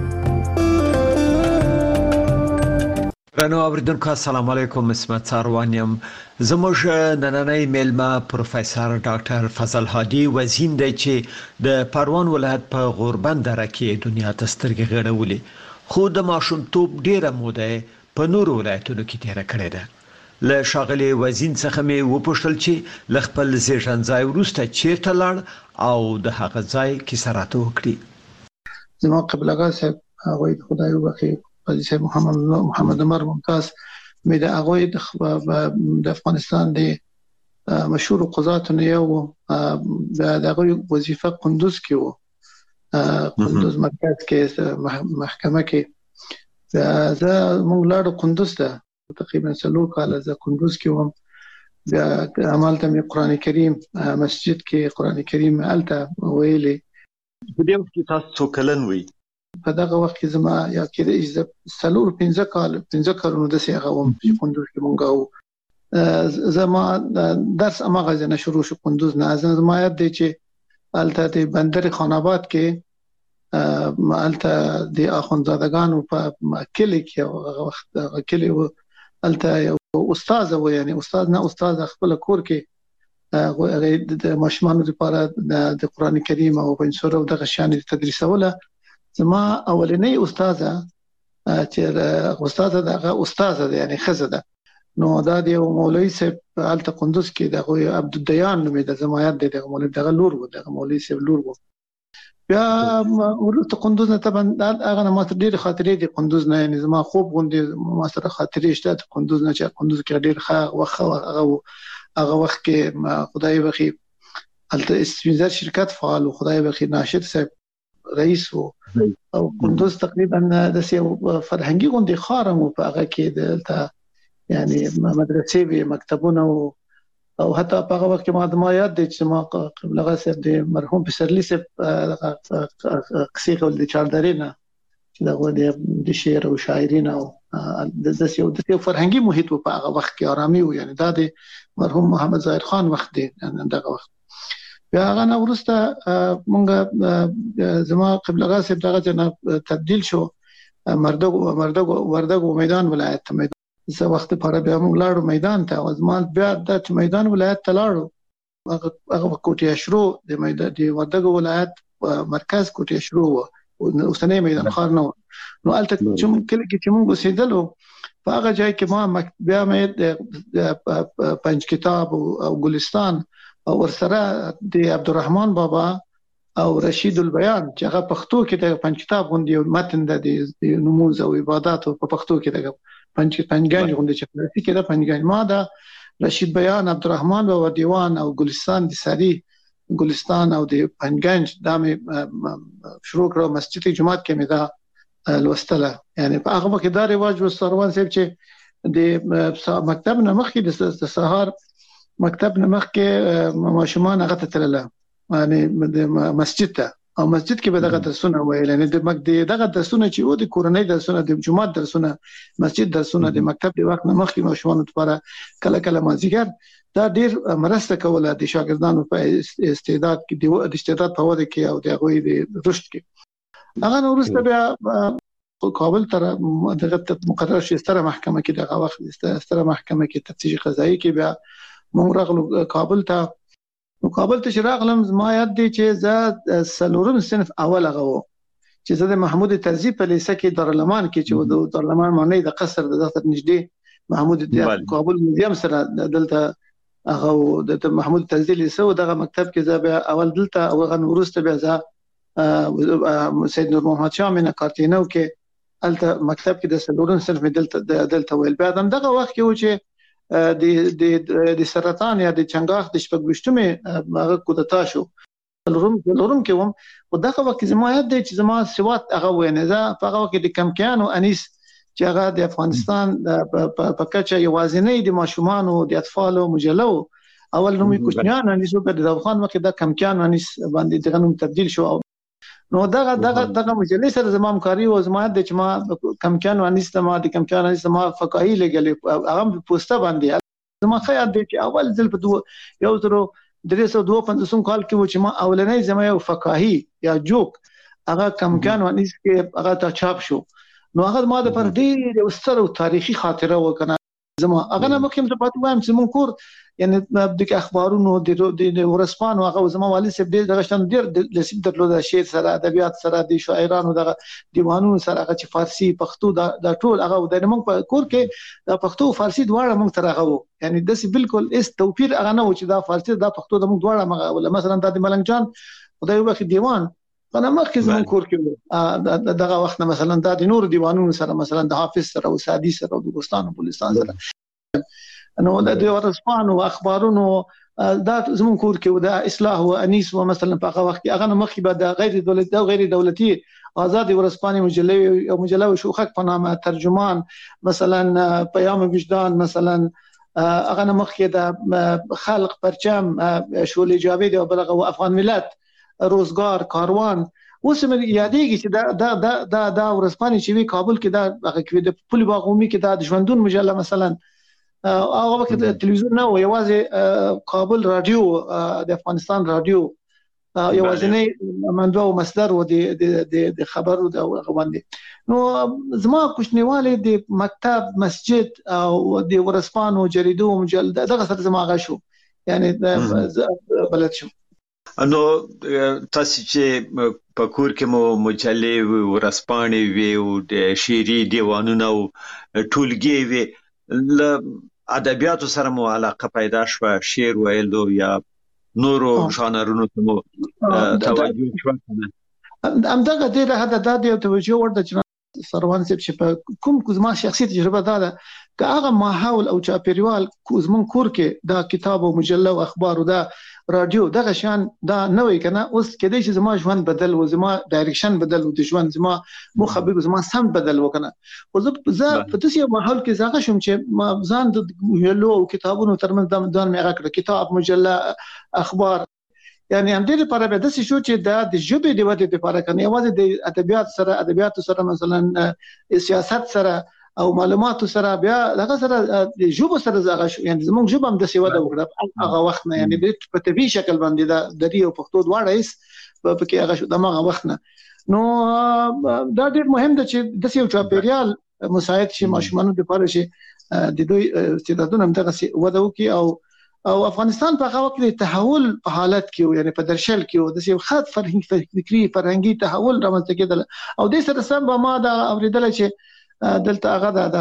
رانو اوریدونکو السلام علیکم، اسمت ساروانیم. زموږ نننۍ میلمه پروفیسور ډاکټر فضل هادي وزین دی چې د پروان ولایت په غوربند دره کې دنیا ته سترګې غړولې، خو د ماشومتوب ډیره موده په نورو ولایتونو کې تیره کړې ده. له ښاغلي وزین څخه مې وپوښتل چې له خپل زیږون ځای وروسته چیرته لاړ او د هغه ځای کیسه راته وکړي. زما قبل اغا صاحب هغه خدای وبخښي قاضي صاحب محمد محمد عمر ممتاز مې د هغه د افغانستان د مشهور قضاتو نه یو د هغه وظیفه قندوز کې و، قندوز مرکز کې محکمه کې. زه مونږ لاړو قندوز ته تقریبا څلور کاله زه قندوز کې وم. بیا عملته مې قرآن کریم مسجد کې قرآن کریم الته ویلې. په دې وخت کې تاسو څو کلن وئ؟ په دغه وخت کې زما یا کې څلور پنځه کال پنځه کلونو داسې هغه وم چې قندوز کې مونږ وو. زما درس هماغه ځای نه شروع شو قندوز نه. زما یاد دی چې الته د بندر خان آباد کې الته د اخوندزادګانو په کلی کې هغه وخت هغه کلی و، الته یو استاد و، یعنی استاد نه استاد خپل کور کې هغه د ماشومانو لپاره د قرآن کریم او بنسور او دغه شان تدریسوله. زما اولنۍ استاده چې استاده دغه استاده ده یعنی خزه ده، نو دا د مولوی صاحب الته قندوز کې دغه عبدالدیان نومې د زمایت د مولوی دغه لور و، دغه مولوی صاحب لور و. بیا ورته قندوز نه طبعا هغه نه ماته ډېر خاطرې دي قندوز نه، یعنی زما خوب غونډې ما سره خاطرې شته قندوز نه چې قندوز کې ډېر ښه وخت هغه هغه وخت کې خدای بخي الته اسپینزر شرکت فعال و، خدای بخي ناشد صاحب رئیس و، او قندوز تقریبا د سیو فرهنګي غونډې خارم په هغه کې د یعنی مدرسې وی مکتبونه او حتی په هغه وخت کې ما د ما یاد دي چې ما قبل هغه صاحب د مرحوم پسرلی صاحب قصې کول د چاردرینه چې دغه د شعر او شاعرین او د سیو د سیو فرهنګي محیط په هغه وخت کې آرامي و، یعنی دا د مرحوم محمد ظاهر خان وخت دی دغه وخت. بیا هغه نه ورسته مونږ زما قبل هغه صاحب دغه نه تبدیل شو مردګو مردګو وردګو میدان ولایت ته. زه وخت لپاره بیا موږ لاړو میدان ته، او زما بیا د میدان ولایت ته لاړو. هغه کوټه شروع د میدان د وردګو ولایت مرکز کوټه شروع و، اوسنۍ میدان خار نه و. نو الته چې کله کې چې موږ اوسېدلو په هغه ځای کې ما بیا مې د پنځ کتاب او ګلستان او ورسره د عبدالرحمن بابا او رشید البیان چې هغه پښتو کې د پنځ کتاب غونډې متن د نموز او عبادت په پښتو کې دغه پنځ پنځګان غونډې چې په کې دا پنځګان ما دا رشید بیان عبدالرحمن بابا دیوان او ګلستان د ساری ګلستان او د پنګنج دا مې شروع کړو مسجد جمعات کې مې دا لوستله یعنی په هغه کې دا رواج و سروان صاحب چې د مکتب نه مخکې د سهار مکتب نه مخکې ماشومان هغه ته تلله یعنی د مسجد ته او مسجد کې به دغه درسونه ویل یعنی د مکتب دغه درسونه چې و د کورنۍ درسونه د جمعات درسونه مسجد درسونه د مکتب د وخت نه مخکې ماشومان لپاره کله کله مازیګر دا ډیر مرسته کوله د شاګردانو په استعداد کې د استعداد په وده کې او د غوي د رشد کې هغه نو ورسته بیا کابل تر دغه مقرر شي ستره محکمه کې دغه وخت ستره محکمه کې تفتیش قضایي کې بیا موږ راغلو کابل ته نو کابل ته راغلم زما یاد دی چې زه سلورم صنف اول غو چې زه د محمود طرزي په لیسه کې دارالمان کې چې د دارالمان معنی د قصر د دفتر نږدې محمود د کابل میوزیم سره دلته هغه د محمود طرزي لیسه او دغه مکتب کې زه بیا اول دلته او غن ورسته بیا زه سید نور محمد شاه مینه کارتینو کې الته مکتب کې د سلورم صنف دلته دلته ویل بیا دغه وخت کې و چې د د د سرطان یا د چنګاخ د شپږشتمه هغه کودتا شو لورم لورم کې وم او دغه وخت زما یاد دی چې زما سواد هغه وینه دا په هغه وخت د کمکیان او انیس چې هغه د افغانستان په کچه یوازینی د ماشومان او د اطفال او مجلو اول نومي کوچنیان انیس په د افغان وخت د کمکیان انیس باندې دغه نوم تبديل شو نو دغه دغه دغه مجلې سره زما همکاري او زما د چې ما کمکیان انیس ته ما د کمکیان انیس ما فقاهي لګلې هغه پوسټه باندې زما خیال دی چې اول ځل په دوه یو تر درې سوه دوه پنځوس کال کې و چې ما اولنۍ زما یو فقاهي یا جوک هغه کمکیان انیس کې هغه تا چاپ شو نو هغه ما د پر ډېر یو ستر تاریخي خاطره وکنه زما هغه نه مخکې ته پاتې وایم چې مونږ کور یعنی د اخبارونو د ورسپانو هغه زما والد صاحب ډېر دغه شان ډېر لسیب درلود شعر سره ادبیات سره د شاعرانو دغه دیوانونو سره هغه چې فارسی پښتو دا ټول هغه د موږ په کور کې د پښتو فارسی دواړه موږ تر هغه وو یعنی د سی بالکل اس توپیر هغه نه و چې دا فارسی دا پښتو د موږ دواړه مغه مثلا د ملنګ جان خدای وبخښي دیوان انا مخکې زمون کور کې دغه وخت مثلا د نور دیوانونو سره مثلا د حافظ سره او سادي سره او د بوستان او بلوچستان سره نو د ورسپانو اخبارونو دا زمون کور کې د اصلاح او انیس و مثلا په هغه وخت کې هغه مخکې به د غیر دولتي او غیر دولتي آزاد ورسپاني مجلې او مجله شوخک په نامه ترجمان مثلا پیام وجدان مثلا هغه مخکې د خلق پرچم شولې جاوید او بلغه افغان ملت روزګار کاروان اوس مې یادېږي چې دا دا دا دا ورسپاني چې وی کابل کې دا هغه کې د پولي باغومي کې دا د ژوندون مجله مثلا هغه وخت تلویزیون نه و یوازې کابل رادیو د افغانستان رادیو یوازې نه منبع او مصدر و د د خبرو د غوندې نو زما کوچنیواله د مکتب مسجد او د ورسپانو جریدو مجل دغه سره زما غا شو یعنی بلد شو نو تاسو چې په کور کې مو مجلې ورسپانې وی او د شعري دیوانونه او ټولګي وی ل ادبیاتو سره مو علاقه پیدا شو شعر ویلو یا نورو ژانرونو ته مو توجه شو ام دغه ډیره حد د دې توجه ورته چې سروان صاحب چې په کوم کومه شخصي تجربه ده که هغه ماحول او چاپیریال کوزمن کور کې دا کتاب او مجله او اخبار او دا رادیو دغه شان دا نوې کنه اوس کېدای شي زما ژوند بدل و زما ډایرکشن بدل و د ژوند زما مخبر زما سم بدل وکنه او زه په داسې ماحول کې زاغه شوم چې ما ځان د ویلو او کتابونو ترمنځ د دان مې راکړه کتاب مجله اخبار یعنی هم دې لپاره به داسې شو چې دا د ژبې د ودې لپاره کنه یوازې د ادبیات سره ادبیات سره مثلا سیاست سره او معلومات سره بیا دغه سره د ژبه سره زغه شو یعنی زموږ ژبه هم د سیواده وکړه هغه وخت نه یعنی په طبيعي شکل باندې د دری او پښتو دواړه هیڅ په کې هغه شو دغه وخت نه نو دا ډېر مهم ده چې د یو چاپیریال مساعد شي ماشومان د لپاره شي د دوی استعدادونه هم دغه وده وکي او او افغانستان په هغه وخت د تحول په حالت کې یعنی په درشل کې د یو خاص فرهنګي فکری فرهنګي تحول رامنځته کېدل او د سره سم به ما دا اوریدل چې دلته هغه د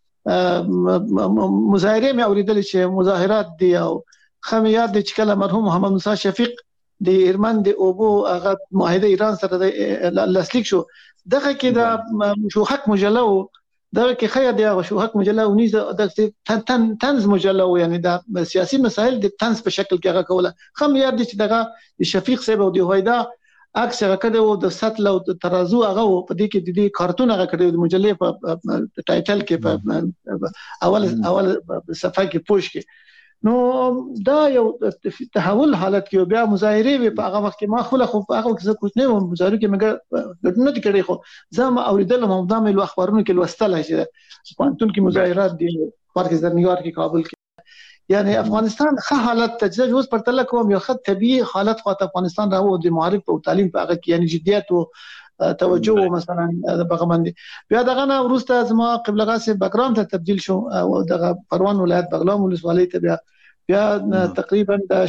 مظاهره مې اوریدل چې مظاهرات دي او خمیات د چکله مرحوم محمد موسی شفیق د ایرمن د اوبو هغه معاهده ایران سره د لاسلیک شو دغه کې د شوخک مجله دا کې خیر دی هغه شو حق مجله ونیز د تنز مجله یعنی د سیاسي مسایل د تنز په شکل کې هغه کوله خم یاد دي چې دغه شفیق صاحب او دی هویدا اکثر کړه د سطل او ترازو هغه په دې کې د دې کارتون هغه کړی د مجلې په ټایټل کې په اول اول صفحه کې پوښ کې نو دا یو تحول حالت کې بیا مظاهره وي په هغه وخت کې ما خو خو هغه څه کوڅ نه و مظاهره کې مګر ګټنه کړي خو زما اوریدل مو د مل اخبارونو کې لوستل شي پانتون کې مظاهرات دي پارک در نیویارک کې کابل کې یعنی افغانستان ښه حالت تجزیه اوس پر تل کوم یو خط طبيعي حالت خو افغانستان راو د معارف او تعلیم په هغه کې یعنی جديت او توجه مثلا دغه باندې بیا دغه نه ورسته زما قبلغه سي بګرام ته تبديل شو او دغه پروان ولایت بغلان ولسوالۍ ته بیا بیا تقریبا د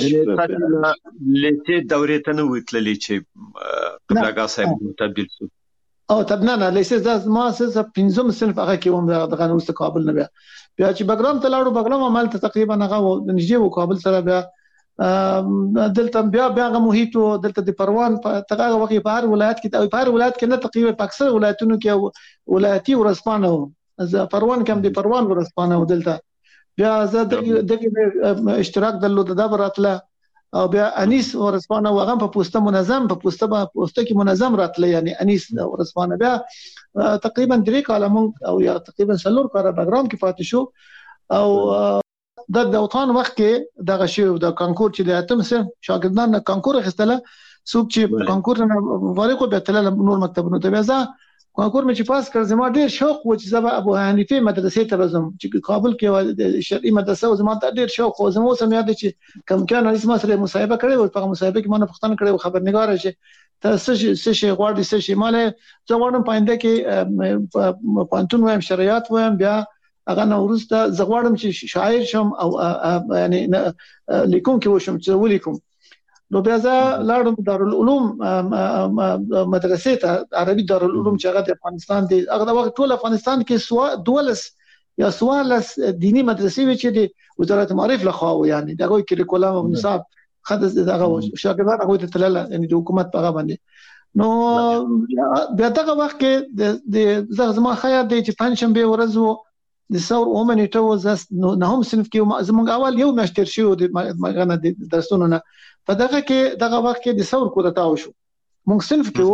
لته دورې ته نو وتللې چې قبلغه صاحب تبديل شو او تبنا نه لیسه زما سه پنځم صنف هغه کې هم دغه نو کابل نه بیا بیا چې بګرام ته لاړو بګرام عمل ته تقریبا هغه نږدې و کابل سره بیا دلته بیا بیا غو محیط دلته د پروان په تغه وخت په هر ولایت کې په هر ولایت کې نه تقریبا په اکثر ولایتونو کې ولایتي ورسپانه و پروان کې هم د پروان ورسپانه و دلته بیا زه د اشتراک درلود د براتله او بیا انیس ورسپانه و هغه په پوسټه منظم په پوسټه په پوسټه کې منظم راتله یعنی انیس ورسپانه بیا تقریبا درې کاله مونږ او یا تقریبا څلور کاله بګرام کې پاتې شو او د دوطان وخت کې دغه شی د کانکور چې د اتم سره شاګردان کانکور خستله څوک چې کانکور نه ورکو به تل نور مکتبونو ته وځه کانکور مې چې پاس کړ زما ډیر شوق و چې زما ابو حنیفه مدرسې ته راځم چې کابل کې شرعي مدرسه و زما ته ډیر شوق و زما سم یاد چې کم کان اسمه سره مصاحبه کړې و په مصاحبه کې ما پښتنه کړې خبرنګار شي ته څه څه شي غواړي څه شي مال زه غواړم پاینده کې پانتون وایم شریعت وایم بیا هغه نوروز ته زغواړم چې شاعر شم او یعنی لیکون کې وشم چې ولیکم نو بیا زه لاړم دارالعلوم مدرسې ته عربي دارالعلوم چې هغه د افغانستان دی هغه د وخت ټول افغانستان کې سوا دولس یا سوالس دینی مدرسې وي چې د وزارت معارف لخوا یعنی دغه کریکولم او نصاب خدای دغه شاګردان هغه ته تلل یعنی د حکومت په هغه باندې نو بیا دغه وخت کې د زما خیال دی چې پنځشنبه ورځ د ثور اومنی ته وزس نه هم صنف کې زموږ اول یو مشتر شو د مغنه د درسونو نه په دغه کې دغه وخت کې د ثور کورته شو موږ صنف کې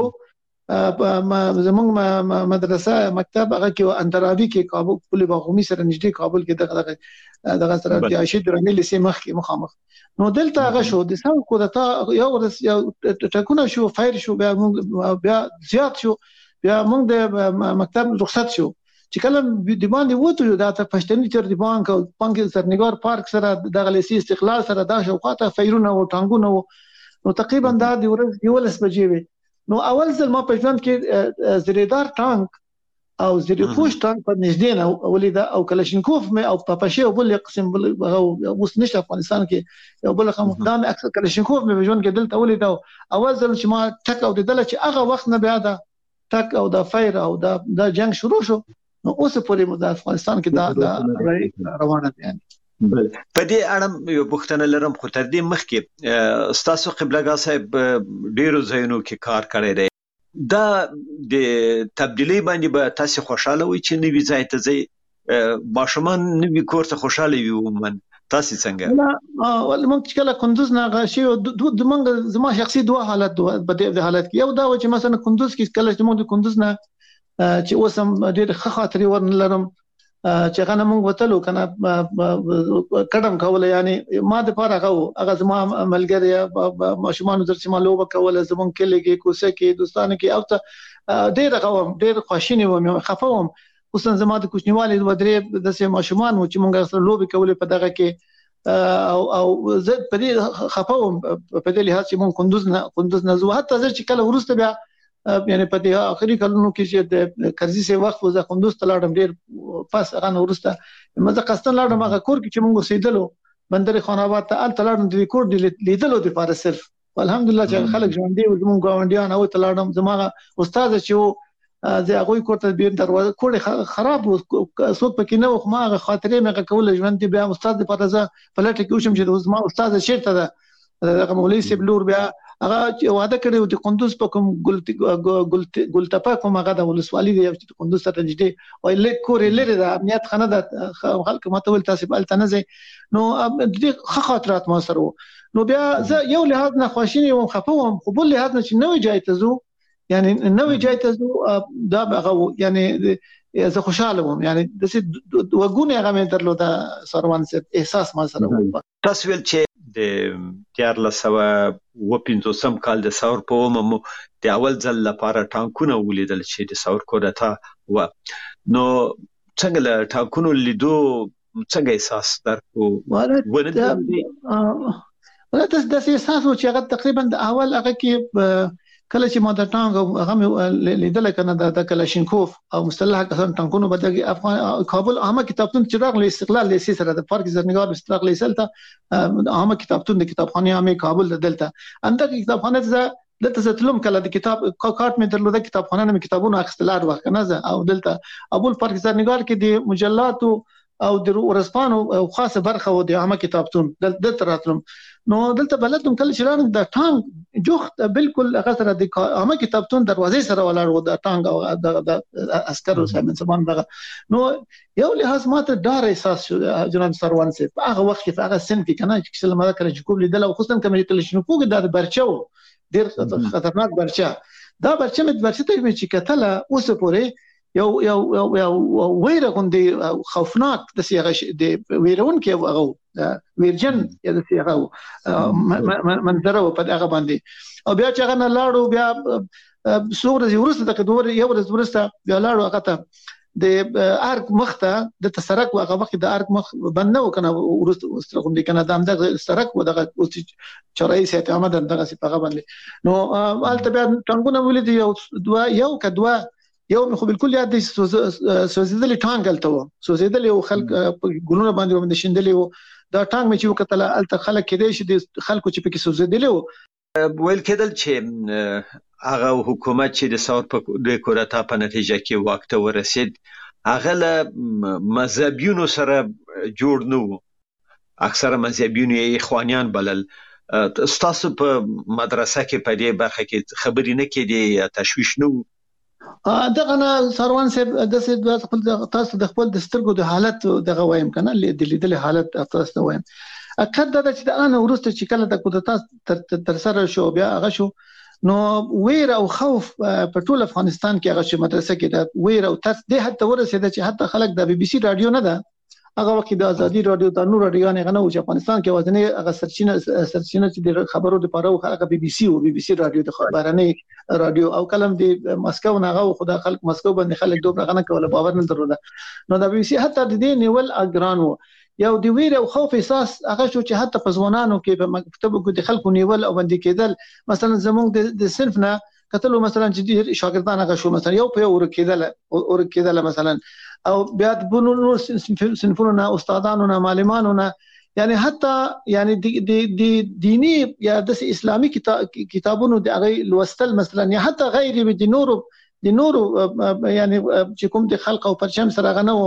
وو زموږ مدرسه مکتب هغه کې اندرابي کې کابل پل باغومي سره نږدې کابل کې دغه دغه سره د عاشد رنګ لسی مخ کې مخامخ نو دلته هغه شو د ثور کورته یو ورس یو ټکونه شو فایر شو بیا موږ بیا زیات شو بیا موږ د مکتب رخصت شو چې کله د باندې وته دا ته پښتني تر دی بانک او بانک سرنګار پارک سره د غلیسي استقلال سره دا شوقاته فیرونه او ټانګونه نو تقریبا دا د ورځ یو لس بجې وي نو اول ځل ما په ژوند کې زریدار ټانک او زری پوش ټانک په نږدې نه ولیدا او کلاشینکوف مې او پاپاشه او بل قسم بل اوس نشته افغانستان کې یو بل خمدان اکثر کلاشینکوف مې په ژوند کې دلته ولیدا اول ځل چې ما ټک او د دل چې هغه وخت نه بیا دا ټک او د فیر او د د جنگ شروع شو نو اوس پورې مو د افغانستان کې دا روانه دي په دې اړه یو پوښتنه لرم خو تر دې مخکې ستاسو قبلګا صاحب ډیرو ځایونو کې کار کړی دی دا د تبدیلی باندې به تاسو خوشاله وي چې نوی ځای ته ځي ماشومان نوی کور ته خوشاله وي ومن تاسو څنګه نه ول موږ چې کله کندوز نه غشي د موږ زما شخصي دوه حالت په دې حالت کې یو دا و چې مثلا کندوز کې کله چې موږ د کندوز نه چې اوسم ډېر ښه خاطرې ورنلرم چې هغه موږ وتلو کنه کډم کوله یعنی ما د پاره هغه هغه زما ملګری ماشومان در چې ما لوبه کوله زمون کې لګي کوسه کې دوستانه کې او ته ډېر هغه ډېر خوشینه و خفوم خصوصا زما د کوچنیوالي د ودرې د سه ماشومان و چې موږ سره لوبه کوله په دغه کې او او زه په دې خفوم په دې لحاظ چې موږ کندوز نه کندوز نه زو حتی چې کله ورسته بیا یعنی په دې اخري کلونو کې چې د کرزي سه وخت وزه کندوز تلاړم ډیر پاس هغه ورسته مزه قستن لاړم هغه کور کې چې موږ سیدلو بندر خان آباد ته ال تلاړم د ریکورډ لیدلو د لپاره صرف الحمدلله چې خلک ژوند دی زموږ ګاونډیان او تلاړم زموږ استاد چې زه هغه کوته بیر دروازه کوړه خراب څوک پکې نه خو ما هغه خاطرې مې کول ژوند دی بیا استاد لپاره زه پلټ کې وشم چې زما استاد شرطه ده هغه مولوی سیب لور بیا هغه واده کړی د قندوز په کوم ګل ګلتپه کوم هغه د ولسوالۍ دی چې قندوز ته نږدې او لیک کورې لري د امنیت خانه د خلک متول تاسو بل تنزه نو د خاطرات ما سره نو بیا زه یو لحاظ نه خوشینه وم خفه وم خو بل لحاظ نه چې نوې جای ته زو یعنی نوې جای ته زو دا هغه یعنی زه خوشاله وم یعنی د څه وګونه هغه مې درلوده سروان سره احساس ما سره و تاسو ول چې د تیار لسوه و پنځوسم کال د ثور په ومو د اول ځل لپاره ټانکونه ولیدل چې د ثور کودتا و نو څنګه له ټانکونو لیدو څنګه احساس درکو ونه ولته د احساس و چې هغه تقریبا د اول هغه کې کله چې ما د ټانګ هغه لیدل کنه د کلاشینکوف او مسلح کسان ټانکونو بدل افغان کابل عامه کتابتون چې راغلی استقلال لیسي سره د پارک زرنګار استقلال لیسل ته عامه کتابتون د کتابخانه عامه کابل دلته انده کتابخانه ز دلته زتلم کله د کتاب کارت مې درلوده کتابخانه مې کتابونه اخستلار وخت نه او دلته ابو پارک زرنګار کې د مجلات او د ورسپانو خاصه برخه و د عامه کتابتون دلته راتلم نو دلته بلدم کله چې رانه د ټانګ جوخت بالکل هغه سره د عامه کتابتون دروازې سره ولاړ و د ټانګ او د عسکرو سره منځبان دغه نو یو لحاظ ماته ډار احساس شو جناب سروان سي په هغه وخت کې هغه سن کې کنه چې څلمه کله چې کوم لیدل او خصوصا کوم تلشنو کوګ د برچو ډیر خطرناک برچا دا برچا مې برچا ته مې چې کتله اوس پورې یو یو یو ویره غوندي خوفناک د سیغه د ویرون کې هغه ویرجن یا د سیغه منظره په هغه باندې او بیا چې هغه نه لاړو بیا سوره ورسته د دوه یو ورځ ورسته بیا لاړو هغه ته د ارک مخته د تسرک هغه وخت د ارک مخ بنه وکنه ورسته ورسته کوم کنه د امده سرک و دغه چرای سیت احمد دغه سی په باندې نو البته بیا څنګه ولید یو دوا یو کدوا یو خو بالکل یاد دي سوزیدل ټانګل ته سوزیدل یو خلک ګلونه باندې ومن شندلې وو دا ټانګ مې چې وکتل الته خلک کېدې چې خلکو چې پکې سوزیدل وو ویل کېدل چې هغه حکومت چې د ثور په د کورتا په نتیجه کې وخت ورسید هغه له مذهبيونو سره جوړ نه وو اکثره مذهبيون یې اخوانیان بلل تاسو په مدرسه کې په دې برخه کې خبرې نه کېدې یا تشویش نه وو دغه نه سروان صاحب د څه خپل تاسو د خپل د سترګو د حالت دغه وایم کنه د لیدل حالت تاسو وایم اکد د چې د ان ورسته چې کله د کودتا تر سره شو بیا هغه شو نو ویر او خوف په ټول افغانستان کې هغه چې مدرسه کې د ویر او ترس د حتی ورسېد چې حتی خلک د بي بي سي رادیو نه ده هغه وخت د ازادي رادیو د نور رادیو نه غنو چې افغانستان کې وزنه هغه سرچینه سرچینه چې د خبرو لپاره هغه بي بي سي او بي بي سي رادیو د خبرانه رادیو او کلم د مسکو نه هغه خدای خلک مسکو باندې خلک دوه غنه کوله باور نه درلوده نو د بي بي سي حتی د دې نیول اګرانو یو د ویر او خوف احساس هغه شو چې حتی په ځوانانو کې په مکتبو کې د خلکو نیول او باندې کېدل مثلا زموږ د صنف نه کتلو مثلا چې شاګردان هغه شو مثلا یو په ور کېدل او کېدل مثلا او بیا د بونو صنفونو نه استادانو نه معلمانو نه یعنی حتی یعنی د دینی یا د اسلامي کتابونو د هغه لوستل مثلا یا حتی غیر د نورو د نورو یعنی چې کوم د خلق او پرچم سره غنو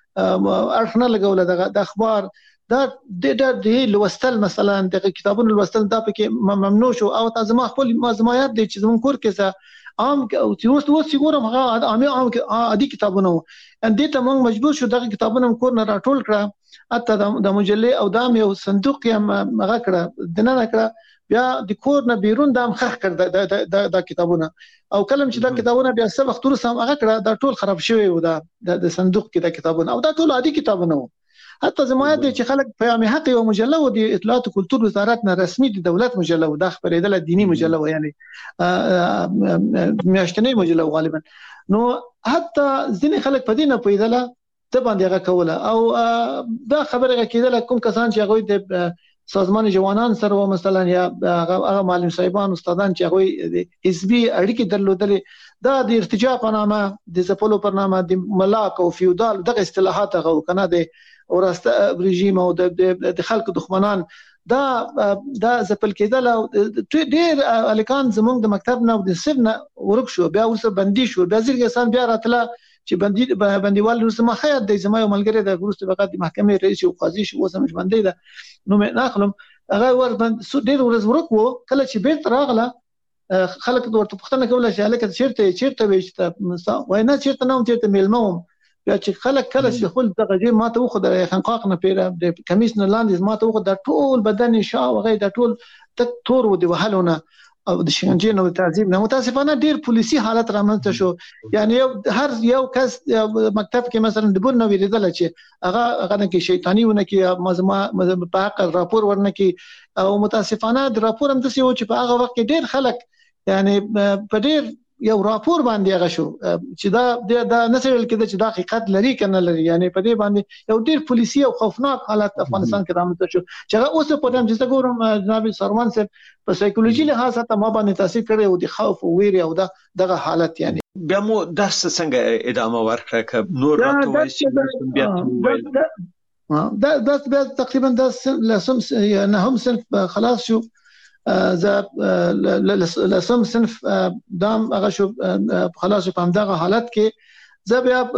ارخنه لګول د اخبار دا د لوستل مثلا د کتابونو لوستل دا پکې ممنوع شو او تاسو ما خپل مازمایات د چې زمون کور کې عام او چې اوس اوس څنګه هغه عامه عام عادي کتابونه اندې ته موږ مجبور شو دغه کتابونه کور نه راټول کړه اته د مجلې او د یو صندوق یې هغه کړه د نه کړه بیا د کور نه بیرون د مخخ کړ د د کتابونه او کلم چې د کتابونه بیا څه وخت ورسم هغه کړه دا ټول خراب شوی و د د صندوق کې د کتابونه او دا ټول عادي کتابونه و حتی زموږ د چې خلک پیغام حق او مجله و د اطلاعات او کلتور وزارت نه رسمي د دولت مجله و د خبرېدل دینی مجله و یعنی میاشتنی مجله غالبا نو حتی ځینې خلک په دینه پیدله ته باندې هغه کوله او دا خبره کېدله کوم کسان چې هغه د سازمان جوانان سره و مثلا یا هغه معلم صاحبان استادان چې هغه د حزبي اړیکې درلودلې دا د ارتجاع په نامه د زپلو په نامه د ملاک او فیودال دغه اصطلاحات هغه کنه د ورسته رژیم او د خلکو دښمنان دا دا زپل کېدل او ډېر الکان زمونږ د مکتب نه او د سب نه ورک شو بیا ورسره بندي شو بیا ځکه انسان بیا راتله چې بندي بنديوال ورسره مخیات د زما یو ملګری د ورسته فقط د محکمې رئیس او قاضي شو اوس هم ژوندې ده نو مې ناخلم هغه ور باندې ډېر ورځ ورکو کله چې بیرته راغله خلک ورته پوښتنه کوله چې هلکه چیرته چیرته وې چې وای نه چیرته نه چیرته میلمه وم بیا چې خلک کله چې خپل دغه دې ماته وخو د خنقاق نه پیره د کمیس نه لاندې ماته وخو د ټول بدن شا وغه د ټول تک تور و دی وهلونه او د شکنجې نو تعذيب نه متاسفانه ډیر پولیسي حالت رامنځته شو یعنی هر یو کس مکتب کې مثلا د بل نو ویریدل چې هغه هغه نه کې شیطانی ونه کې مزما په حق راپور ورنه کې او متاسفانه د راپور هم د سیو چې په هغه وخت کې ډیر خلک یعنی په ډیر یو راپور باندې هغه شو چې دا د نسل کې چې د حقیقت لري کنه لري یعنی په دې باندې یو ډیر پولیسي او خوفناک حالت افغانستان کې رامنځته شو چې هغه اوس په دې چې ګورم جناب سروان صاحب په سایکولوژي لحاظ ته ما باندې تاثیر کړی او د خوف او ویره او دغه حالت یعنی بیا مو درس څنګه ادامه ورکړه ک نور راته وایي بیا دا دا بیا تقریبا دا لسم نه هم صنف خلاص شو ز لسم صنف دام هغه شو خلاص په همدغه حالت کې ز بیا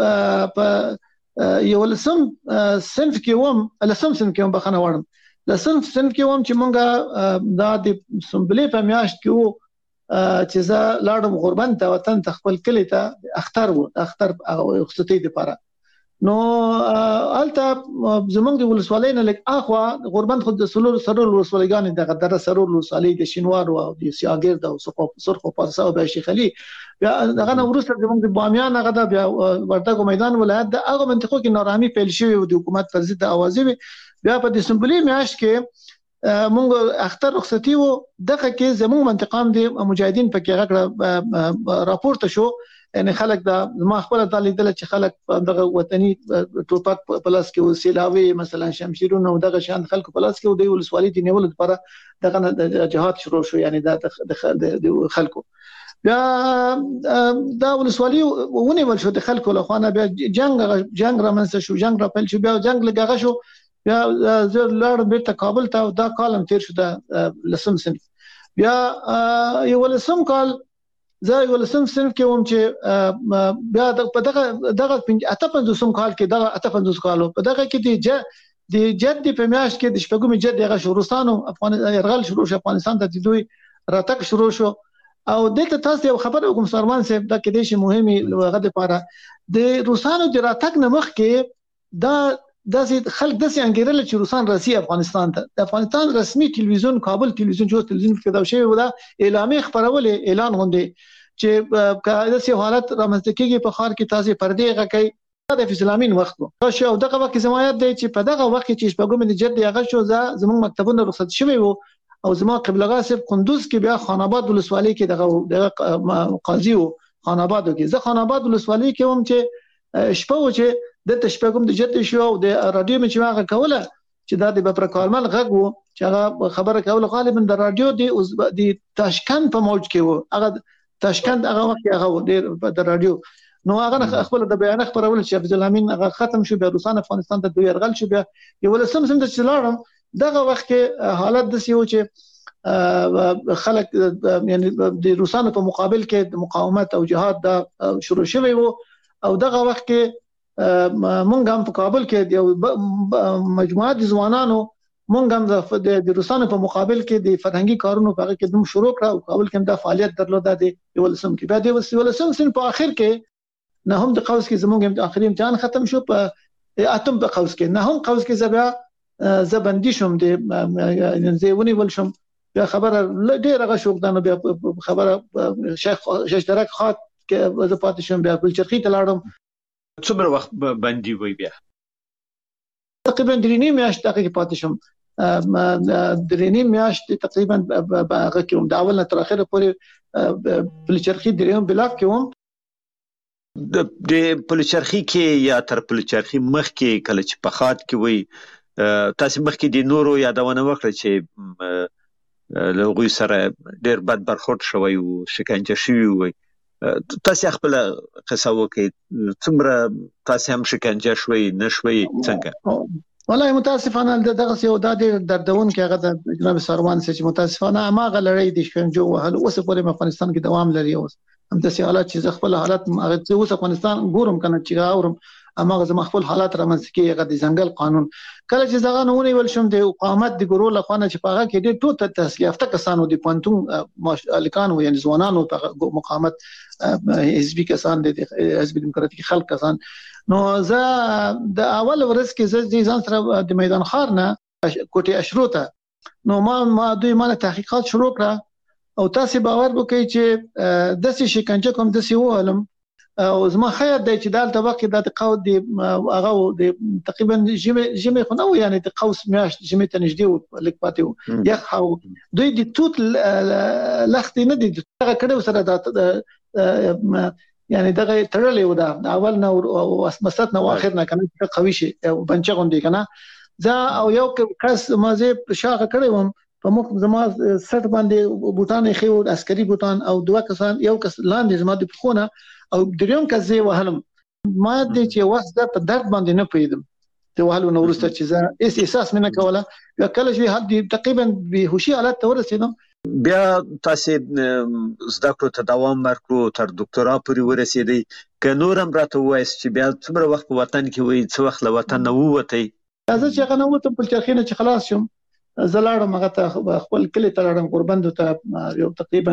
په یو لسم صنف کې وم لسم صنف کې وم بخنه وړم لسم صنف کې وم چې مونږه دا د سمبلې په میاشت کې وو چې زه لاړم غربند ته وطن ته خپل کلی ته اختر وو اختر رخصتي لپاره نو الته زمونږ د ولسوالۍ نه لک اخوا غربند خود د سلور سرور ولسوالۍ دغه در سرور ولسوالۍ د شینوار او د سیاګر د سرخ سرخ پاسه او د شیخ علي بیا دغه نو ورسره زمونږ د بامیان هغه د بیا ورته میدان ولایت د هغه منطقو کې نارامي پیل شوی او د حکومت پر ضد اوازې بیا په دسمبري میاشت کې مونږ اختر رخصتي وو دغه کې زموږ منطقام دي مجاهدین پکې غږ راپورته شو یعنی خلک دا ما خپل د لیدل چې خلک دغه وطني ټوپک پلاس کې وسیلاوي مثلا شمشیرونه او دغه شان خلک پلاس کې د ولسوالۍ دی نیول لپاره دغه جهاد شروع شو یعنی دا د خلکو بیا دا ولسوالۍ ونیول شو د خلکو له خوانه بیا جنگ جنگ رامنځته شو جنگ را پیل شو بیا جنگ لګغه شو بیا زه لاړم بیرته کابل ته دا کالم تیر شو د لسم صنف بیا یو لسم کال زه یو لسم صنف کې وم چې بیا په دغه دغه اته پنځوسم کال کې دغه اته پنځوس کالو په دغه کې د د جد په میاشت کې د شپږم جد دغه شروستانو افغان يرغل شروع شو افغانستان ته د دوی راتګ شروع شو او دلته تاسو یو خبر وکم سرمان صاحب دا کې د شي مهمه لغه لپاره د روسانو د راتګ نمخ کې دا داسې خلک داسې انګیرل چې روسان راسي افغانستان ته د افغانستان رسمي ټلویزیون کابل ټلویزیون جو ټلویزیون کې دا شی ودا اعلانې خبرول اعلان غونډه چې کله چې حالت رامنځته کیږي په خار کې تاسو پردې غکې د اسلامین وخت وو شو دغه وخت زمایت دی چې په دغه وخت کې شپږم د جد هغه شو زموږ مکتبونه رخصت شوی وو او زما قبلغه صاحب قندوز کې بیا خان آباد ولسوالۍ کې دغه دغه قاضي وو خان آباد کې زه خان آباد ولسوالۍ کې وم چې شپه و چې د تشپګم د جد شو او د رادیو مې چې هغه کوله چې دا د بپر کارمل غږ وو چې هغه خبره کوله غالبا د رادیو د تاشکند په موج کې وو هغه تاشکند هغه وخت هغه د رادیو نو هغه خپل د بیان خبرول چې عبد الامین هغه ختم شو بیا روسان افغانستان ته دوی يرغل شو بیا یو لسم سم د چلارم دغه وخت کې حالت د سیو چې خلک یعنی د روسانو په مقابل کې د مقاومت او جهاد دا شروع شوی وو او دغه وخت کې مونږ هم په کابل کې یو مجموعه د ځوانانو مونږ هم د روسانو په مقابل کې د فرهنګي کارونو په هغه کې دوم شروع کړ او کابل کې د فعالیت درلوده د یو لسم کې بیا د یو لسم سن په اخر کې نه هم د قوس کې زمونږ هم اخري امتحان ختم شو په اتم په قوس کې نه هم قوس کې زبیا زبندي شوم د زیونی ول شوم بیا خبره ډیره غشوک دانه بیا خبره شیخ شیخ درک خاط کې زه پاتې شوم بیا بل چرخي ته لاړم څومره وخت باندې وای بیا تقریبا درې میاشتې تاکي پاتې شم درې میاشتې تقریبا هغه کوم دا اول تر اخره پورې پلچرخي درېم بلاک کوم د پلچرخي کې یا تر پلچرخي مخ کې کله چې په خاط کې وای تاسو مخ کې د نورو یادونه وکړه چې لغوی سره ډېر بد برخورد شوی او شکنجه شوی وای تاسو خپل قصه وکړئ څومره تاسو هم شکنجه شوي نشوي څنګه والله متاسفانه دغه یو د دردون کې هغه د جناب سروان سره متاسفانه ما غلړې د شکنجو وهل اوس په افغانستان کې دوام لري اوس هم د حالات چې خپل حالت هغه اوس افغانستان ګورم کنه چې اورم امغه زما خپل حالات رامنځته کیږي هغه د ځنګل قانون کله چې زغه نه ونی ول شم د اقامت د ګرو لخوانه چې پاغه کې د ټوټه تحصیل یافته کسانو د پانتون الکانو یعنی ځوانانو په مقاومت حزبي کسان د حزب دیموکراتیک خلک کسان نو زه د اول ورځ کې زه ځان سره د میدان خار نه کوټه اشروته نو ما ما دوی ما تحقیقات شروع کړه او تاسو باور وکړئ چې د څه شکنجه کوم د څه وهلم او زما خیر دی چې دالته وخت د قود دی هغه د تقریبا جمع جمع خو نو یعنی د قوس میاشت جمع ته نږدې لیک پاتې یخ او دوی د توت لخت نه دي هغه کړه سره د یعنی دغه تړلې و دا اول نو او مسات نو اخر نه کنه قوي شي بنچ غوندي کنه زه او یو کس مازه شاغه کړم په مخ زما سټ باندې بوتان خو عسکري بوتان او دوه کسان یو کس لاندې زما د پخونه او دریم کس زه وهلم ما د چې وخت په درد باندې نه پیدم ته وهلو نو ورسته چې زه اس احساس مینه کوله یا کله چې حد تقریبا به هوشي حالت ته ورسېدم بیا تاسو زده کړو ته دوام ورکړو تر ډاکټرا پورې ورسېدی ک نورم راته وایس چې بیا څومره وخت په وطن کې وای څو وخت له وطن نه ووتی زه چې هغه نه وته په چرخینه چې خلاص شم زلاړم هغه ته خپل کلی ته لاړم قرباندو ته یو تقریبا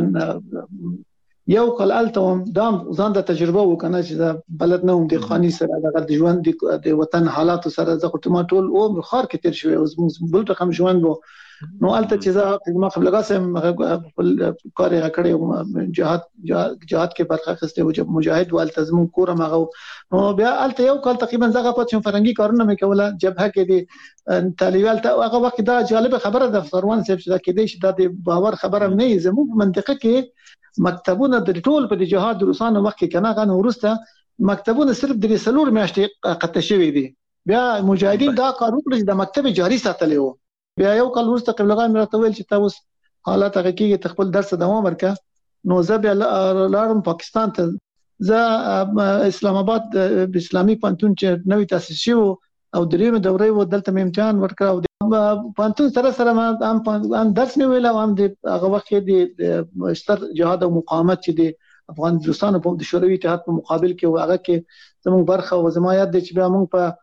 یو کال التهم دام ځان د تجربه وکنه چې بلد نه هم د خاني سره د ژوند د وطن حالات سره زه خو ما ټول او خار کې تیر شوی او بل رقم ژوند وو نو الته چې زه ما قبل غاسم خپل کار یې کړی جهاد جهاد کې برخه اخیسته او چې مجاهد والتزم کورم هغه نو بیا الته یو کال تقریبا زغه پات شم فرنګي کارونه مې کوله جبهه کې دي طالبان ته هغه وخت دا جالب خبره د فروان صاحب چې دا کې دي چې د باور خبره نه زموږ منطقه کې مکتبونه د ټول په جهاد روسانو وخت کې کنه غن ورسته مکتبونه صرف د رسلور میاشتې قطع شوی دي بیا مجاهدین دا کار وکړي د مکتب جاری ساتلی وو بیا یو کال وروسته قبلغه مې راته ویل چې تاسو حالات هغه کې تخپل درس دوام ورکړه نو زه بیا لاړم پاکستان ته زه اسلام آباد د اسلامي پانتون چې نوې تاسیس شو او دریمه دوره و دلته مې امتحان ورکړ او پانتون سره سره ما هم درس مې ویل او هم د هغه وخت د ستر جهاد او مقاومت چې د افغانستان په شوروي اتحاد په مقابل کې هغه کې زموږ برخه او زما یاد دي چې بیا موږ په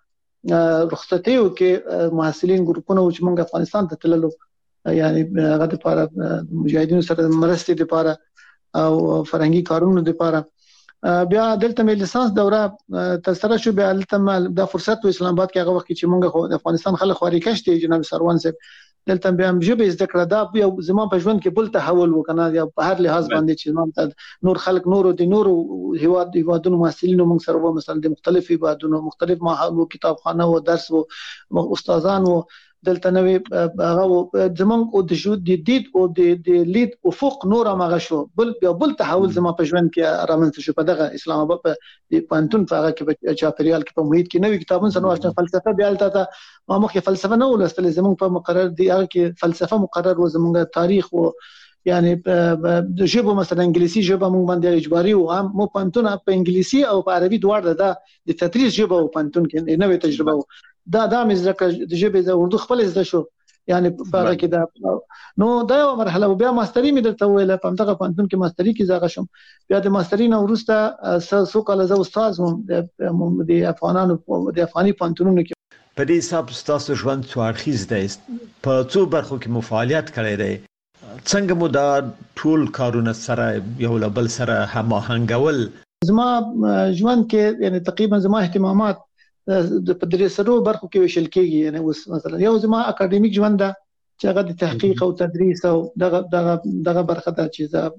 رخصتیو کې محصلین ګروپونه چې موږ افغانستان ته تللو یعنی هغه د لپاره مجاهدینو سره مرستې لپاره او فرهنګي کارونو لپاره بیا دلته مې لیسانس دوره تر سره شو بیا دلته د فرصت په اسلام آباد کې هغه وخت چې موږ د افغانستان خلک خوري کشته جناب سروان صاحب دلته بیا مجبه زده کړه دا یو زمون په ژوند کې بل تحول وکنه یا په هر لحاظ باندې چې زمون نور خلک نور د نور هیواد هیوادونو محصلینو موږ سره مثلا د مختلف هیوادونو مختلف معهد او کتابخانه او درس او استادان او دلته نوې هغه زمون او د شو د دید او د لید افق نور هغه شو بل بل تحول زمون په ژوند کې رامنځته شو په دغه اسلام آباد په پانتون هغه کې چاپریال کې په محیط کې نوې کتابونه سره واشنه فلسفه بیا الته ما مخکې فلسفه نه ولستل زمون په مقرر دی هغه کې فلسفه مقرر و زمونږ تاریخ او یعنی د ژبه مثلا انګلیسي ژبه مونږ باندې اجباري او هم مو پانتون په انګلیسي او په عربي دواړه ده د تدریس ژبه او پانتون کې نوې تجربه دا دا مې ځکه د ژبې د اردو خپل زده شو یعنی په هغه کې دا نو دا یو مرحله بیا ماستری مې درته ویل په دغه پانتون کې ماستری کې زغه شم بیا د ماستری نه ورسته سو کال زه استاد وم د افغانانو د افغاني پانتونونو کې په دې حساب تاسو ژوند څو اړخیز دی په څو برخو کې مفاعلیت کړی دی څنګه مو دا ټول کارونه سره یو بل سره هماهنګول زما ژوند کې یعنی تقریبا زما اهتمامات د پدریسرو برخو کې وشل کېږي یعنی اوس مثلا یو زما اکیډمیک ژوند ده چې هغه د تحقیق او تدریس او دغه دغه دغه برخه ده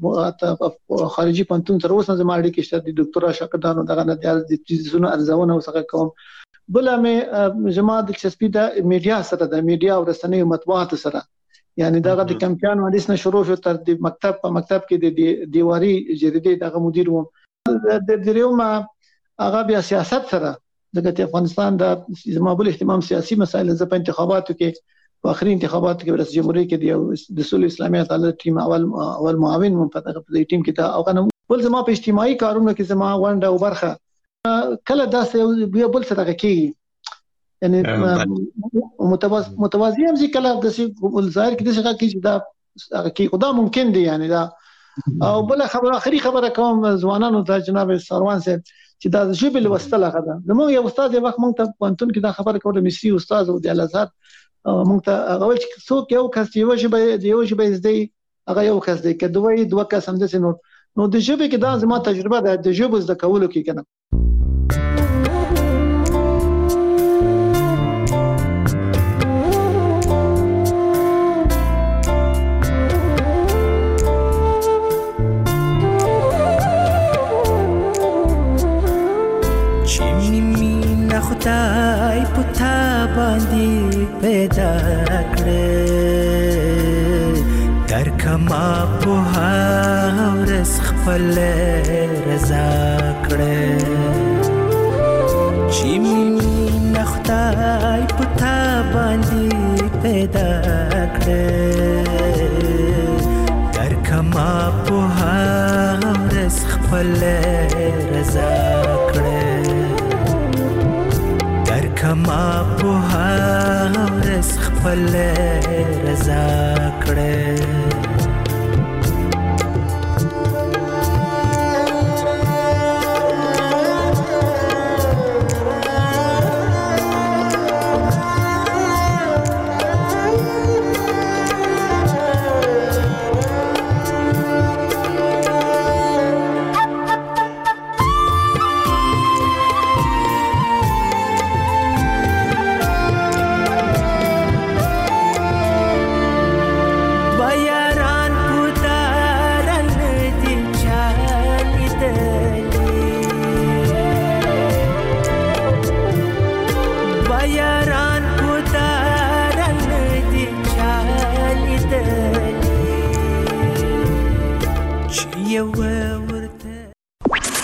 چې خارجي پانتون سره اوس زما اړیکې شته د ډاکټرا شاګردانو دغه نه د تیزونه ارزونه وسغه کوم بل مې زما د چسپی د میډیا سره د میډیا او رسنیو مطبوعات سره یعنی دغه د کمپیان وادیس نه شروع شو تر د مکتب په مکتب کې د دیواري جریدې دغه مدیر وم د دریوم هغه بیا سیاست سره دغه افغانستان د زمابل اهتمام سیاسي مسایل ز په انتخاباتو کې په اخري انتخاباتو کې رئیس جمهوریت کې د سولې اسلامي عدالت ټیم اول اول معاون مو په دغه ټیم کې دا او کنه بل زما په اجتماعي کارونو کې زما ونده او برخه کله داسې بیا بل څه دغه کې یعنی متوازی هم ځکه کله د ظاهر کې د څه کې دا کې خدا ممکن دی یعنی دا او بل خبره اخري خبره کوم ځوانانو ته جناب سروان صاحب چې دا ژبه لوستل غدا زموږ یو استاد یو وخت مونږ ته پوهنتون کې دا خبره کوله مصری استاد او د الازهر مونږ ته هغه چې څوک یو کس یو ژبه یو ژبه زده هغه یو کس دی که دوی دوه کس هم دسه نو نو د ژبه کې دا زما تجربه ده د ژبه زده کولو کې کنه خدای پتا باندې پیدا کړې در کما په هاورس خپل رضا کړې چې مين خدای پتا باندې پیدا کړې در کما په هاورس خپل رضا کړې کما په هرس خپل رضا کړې your word.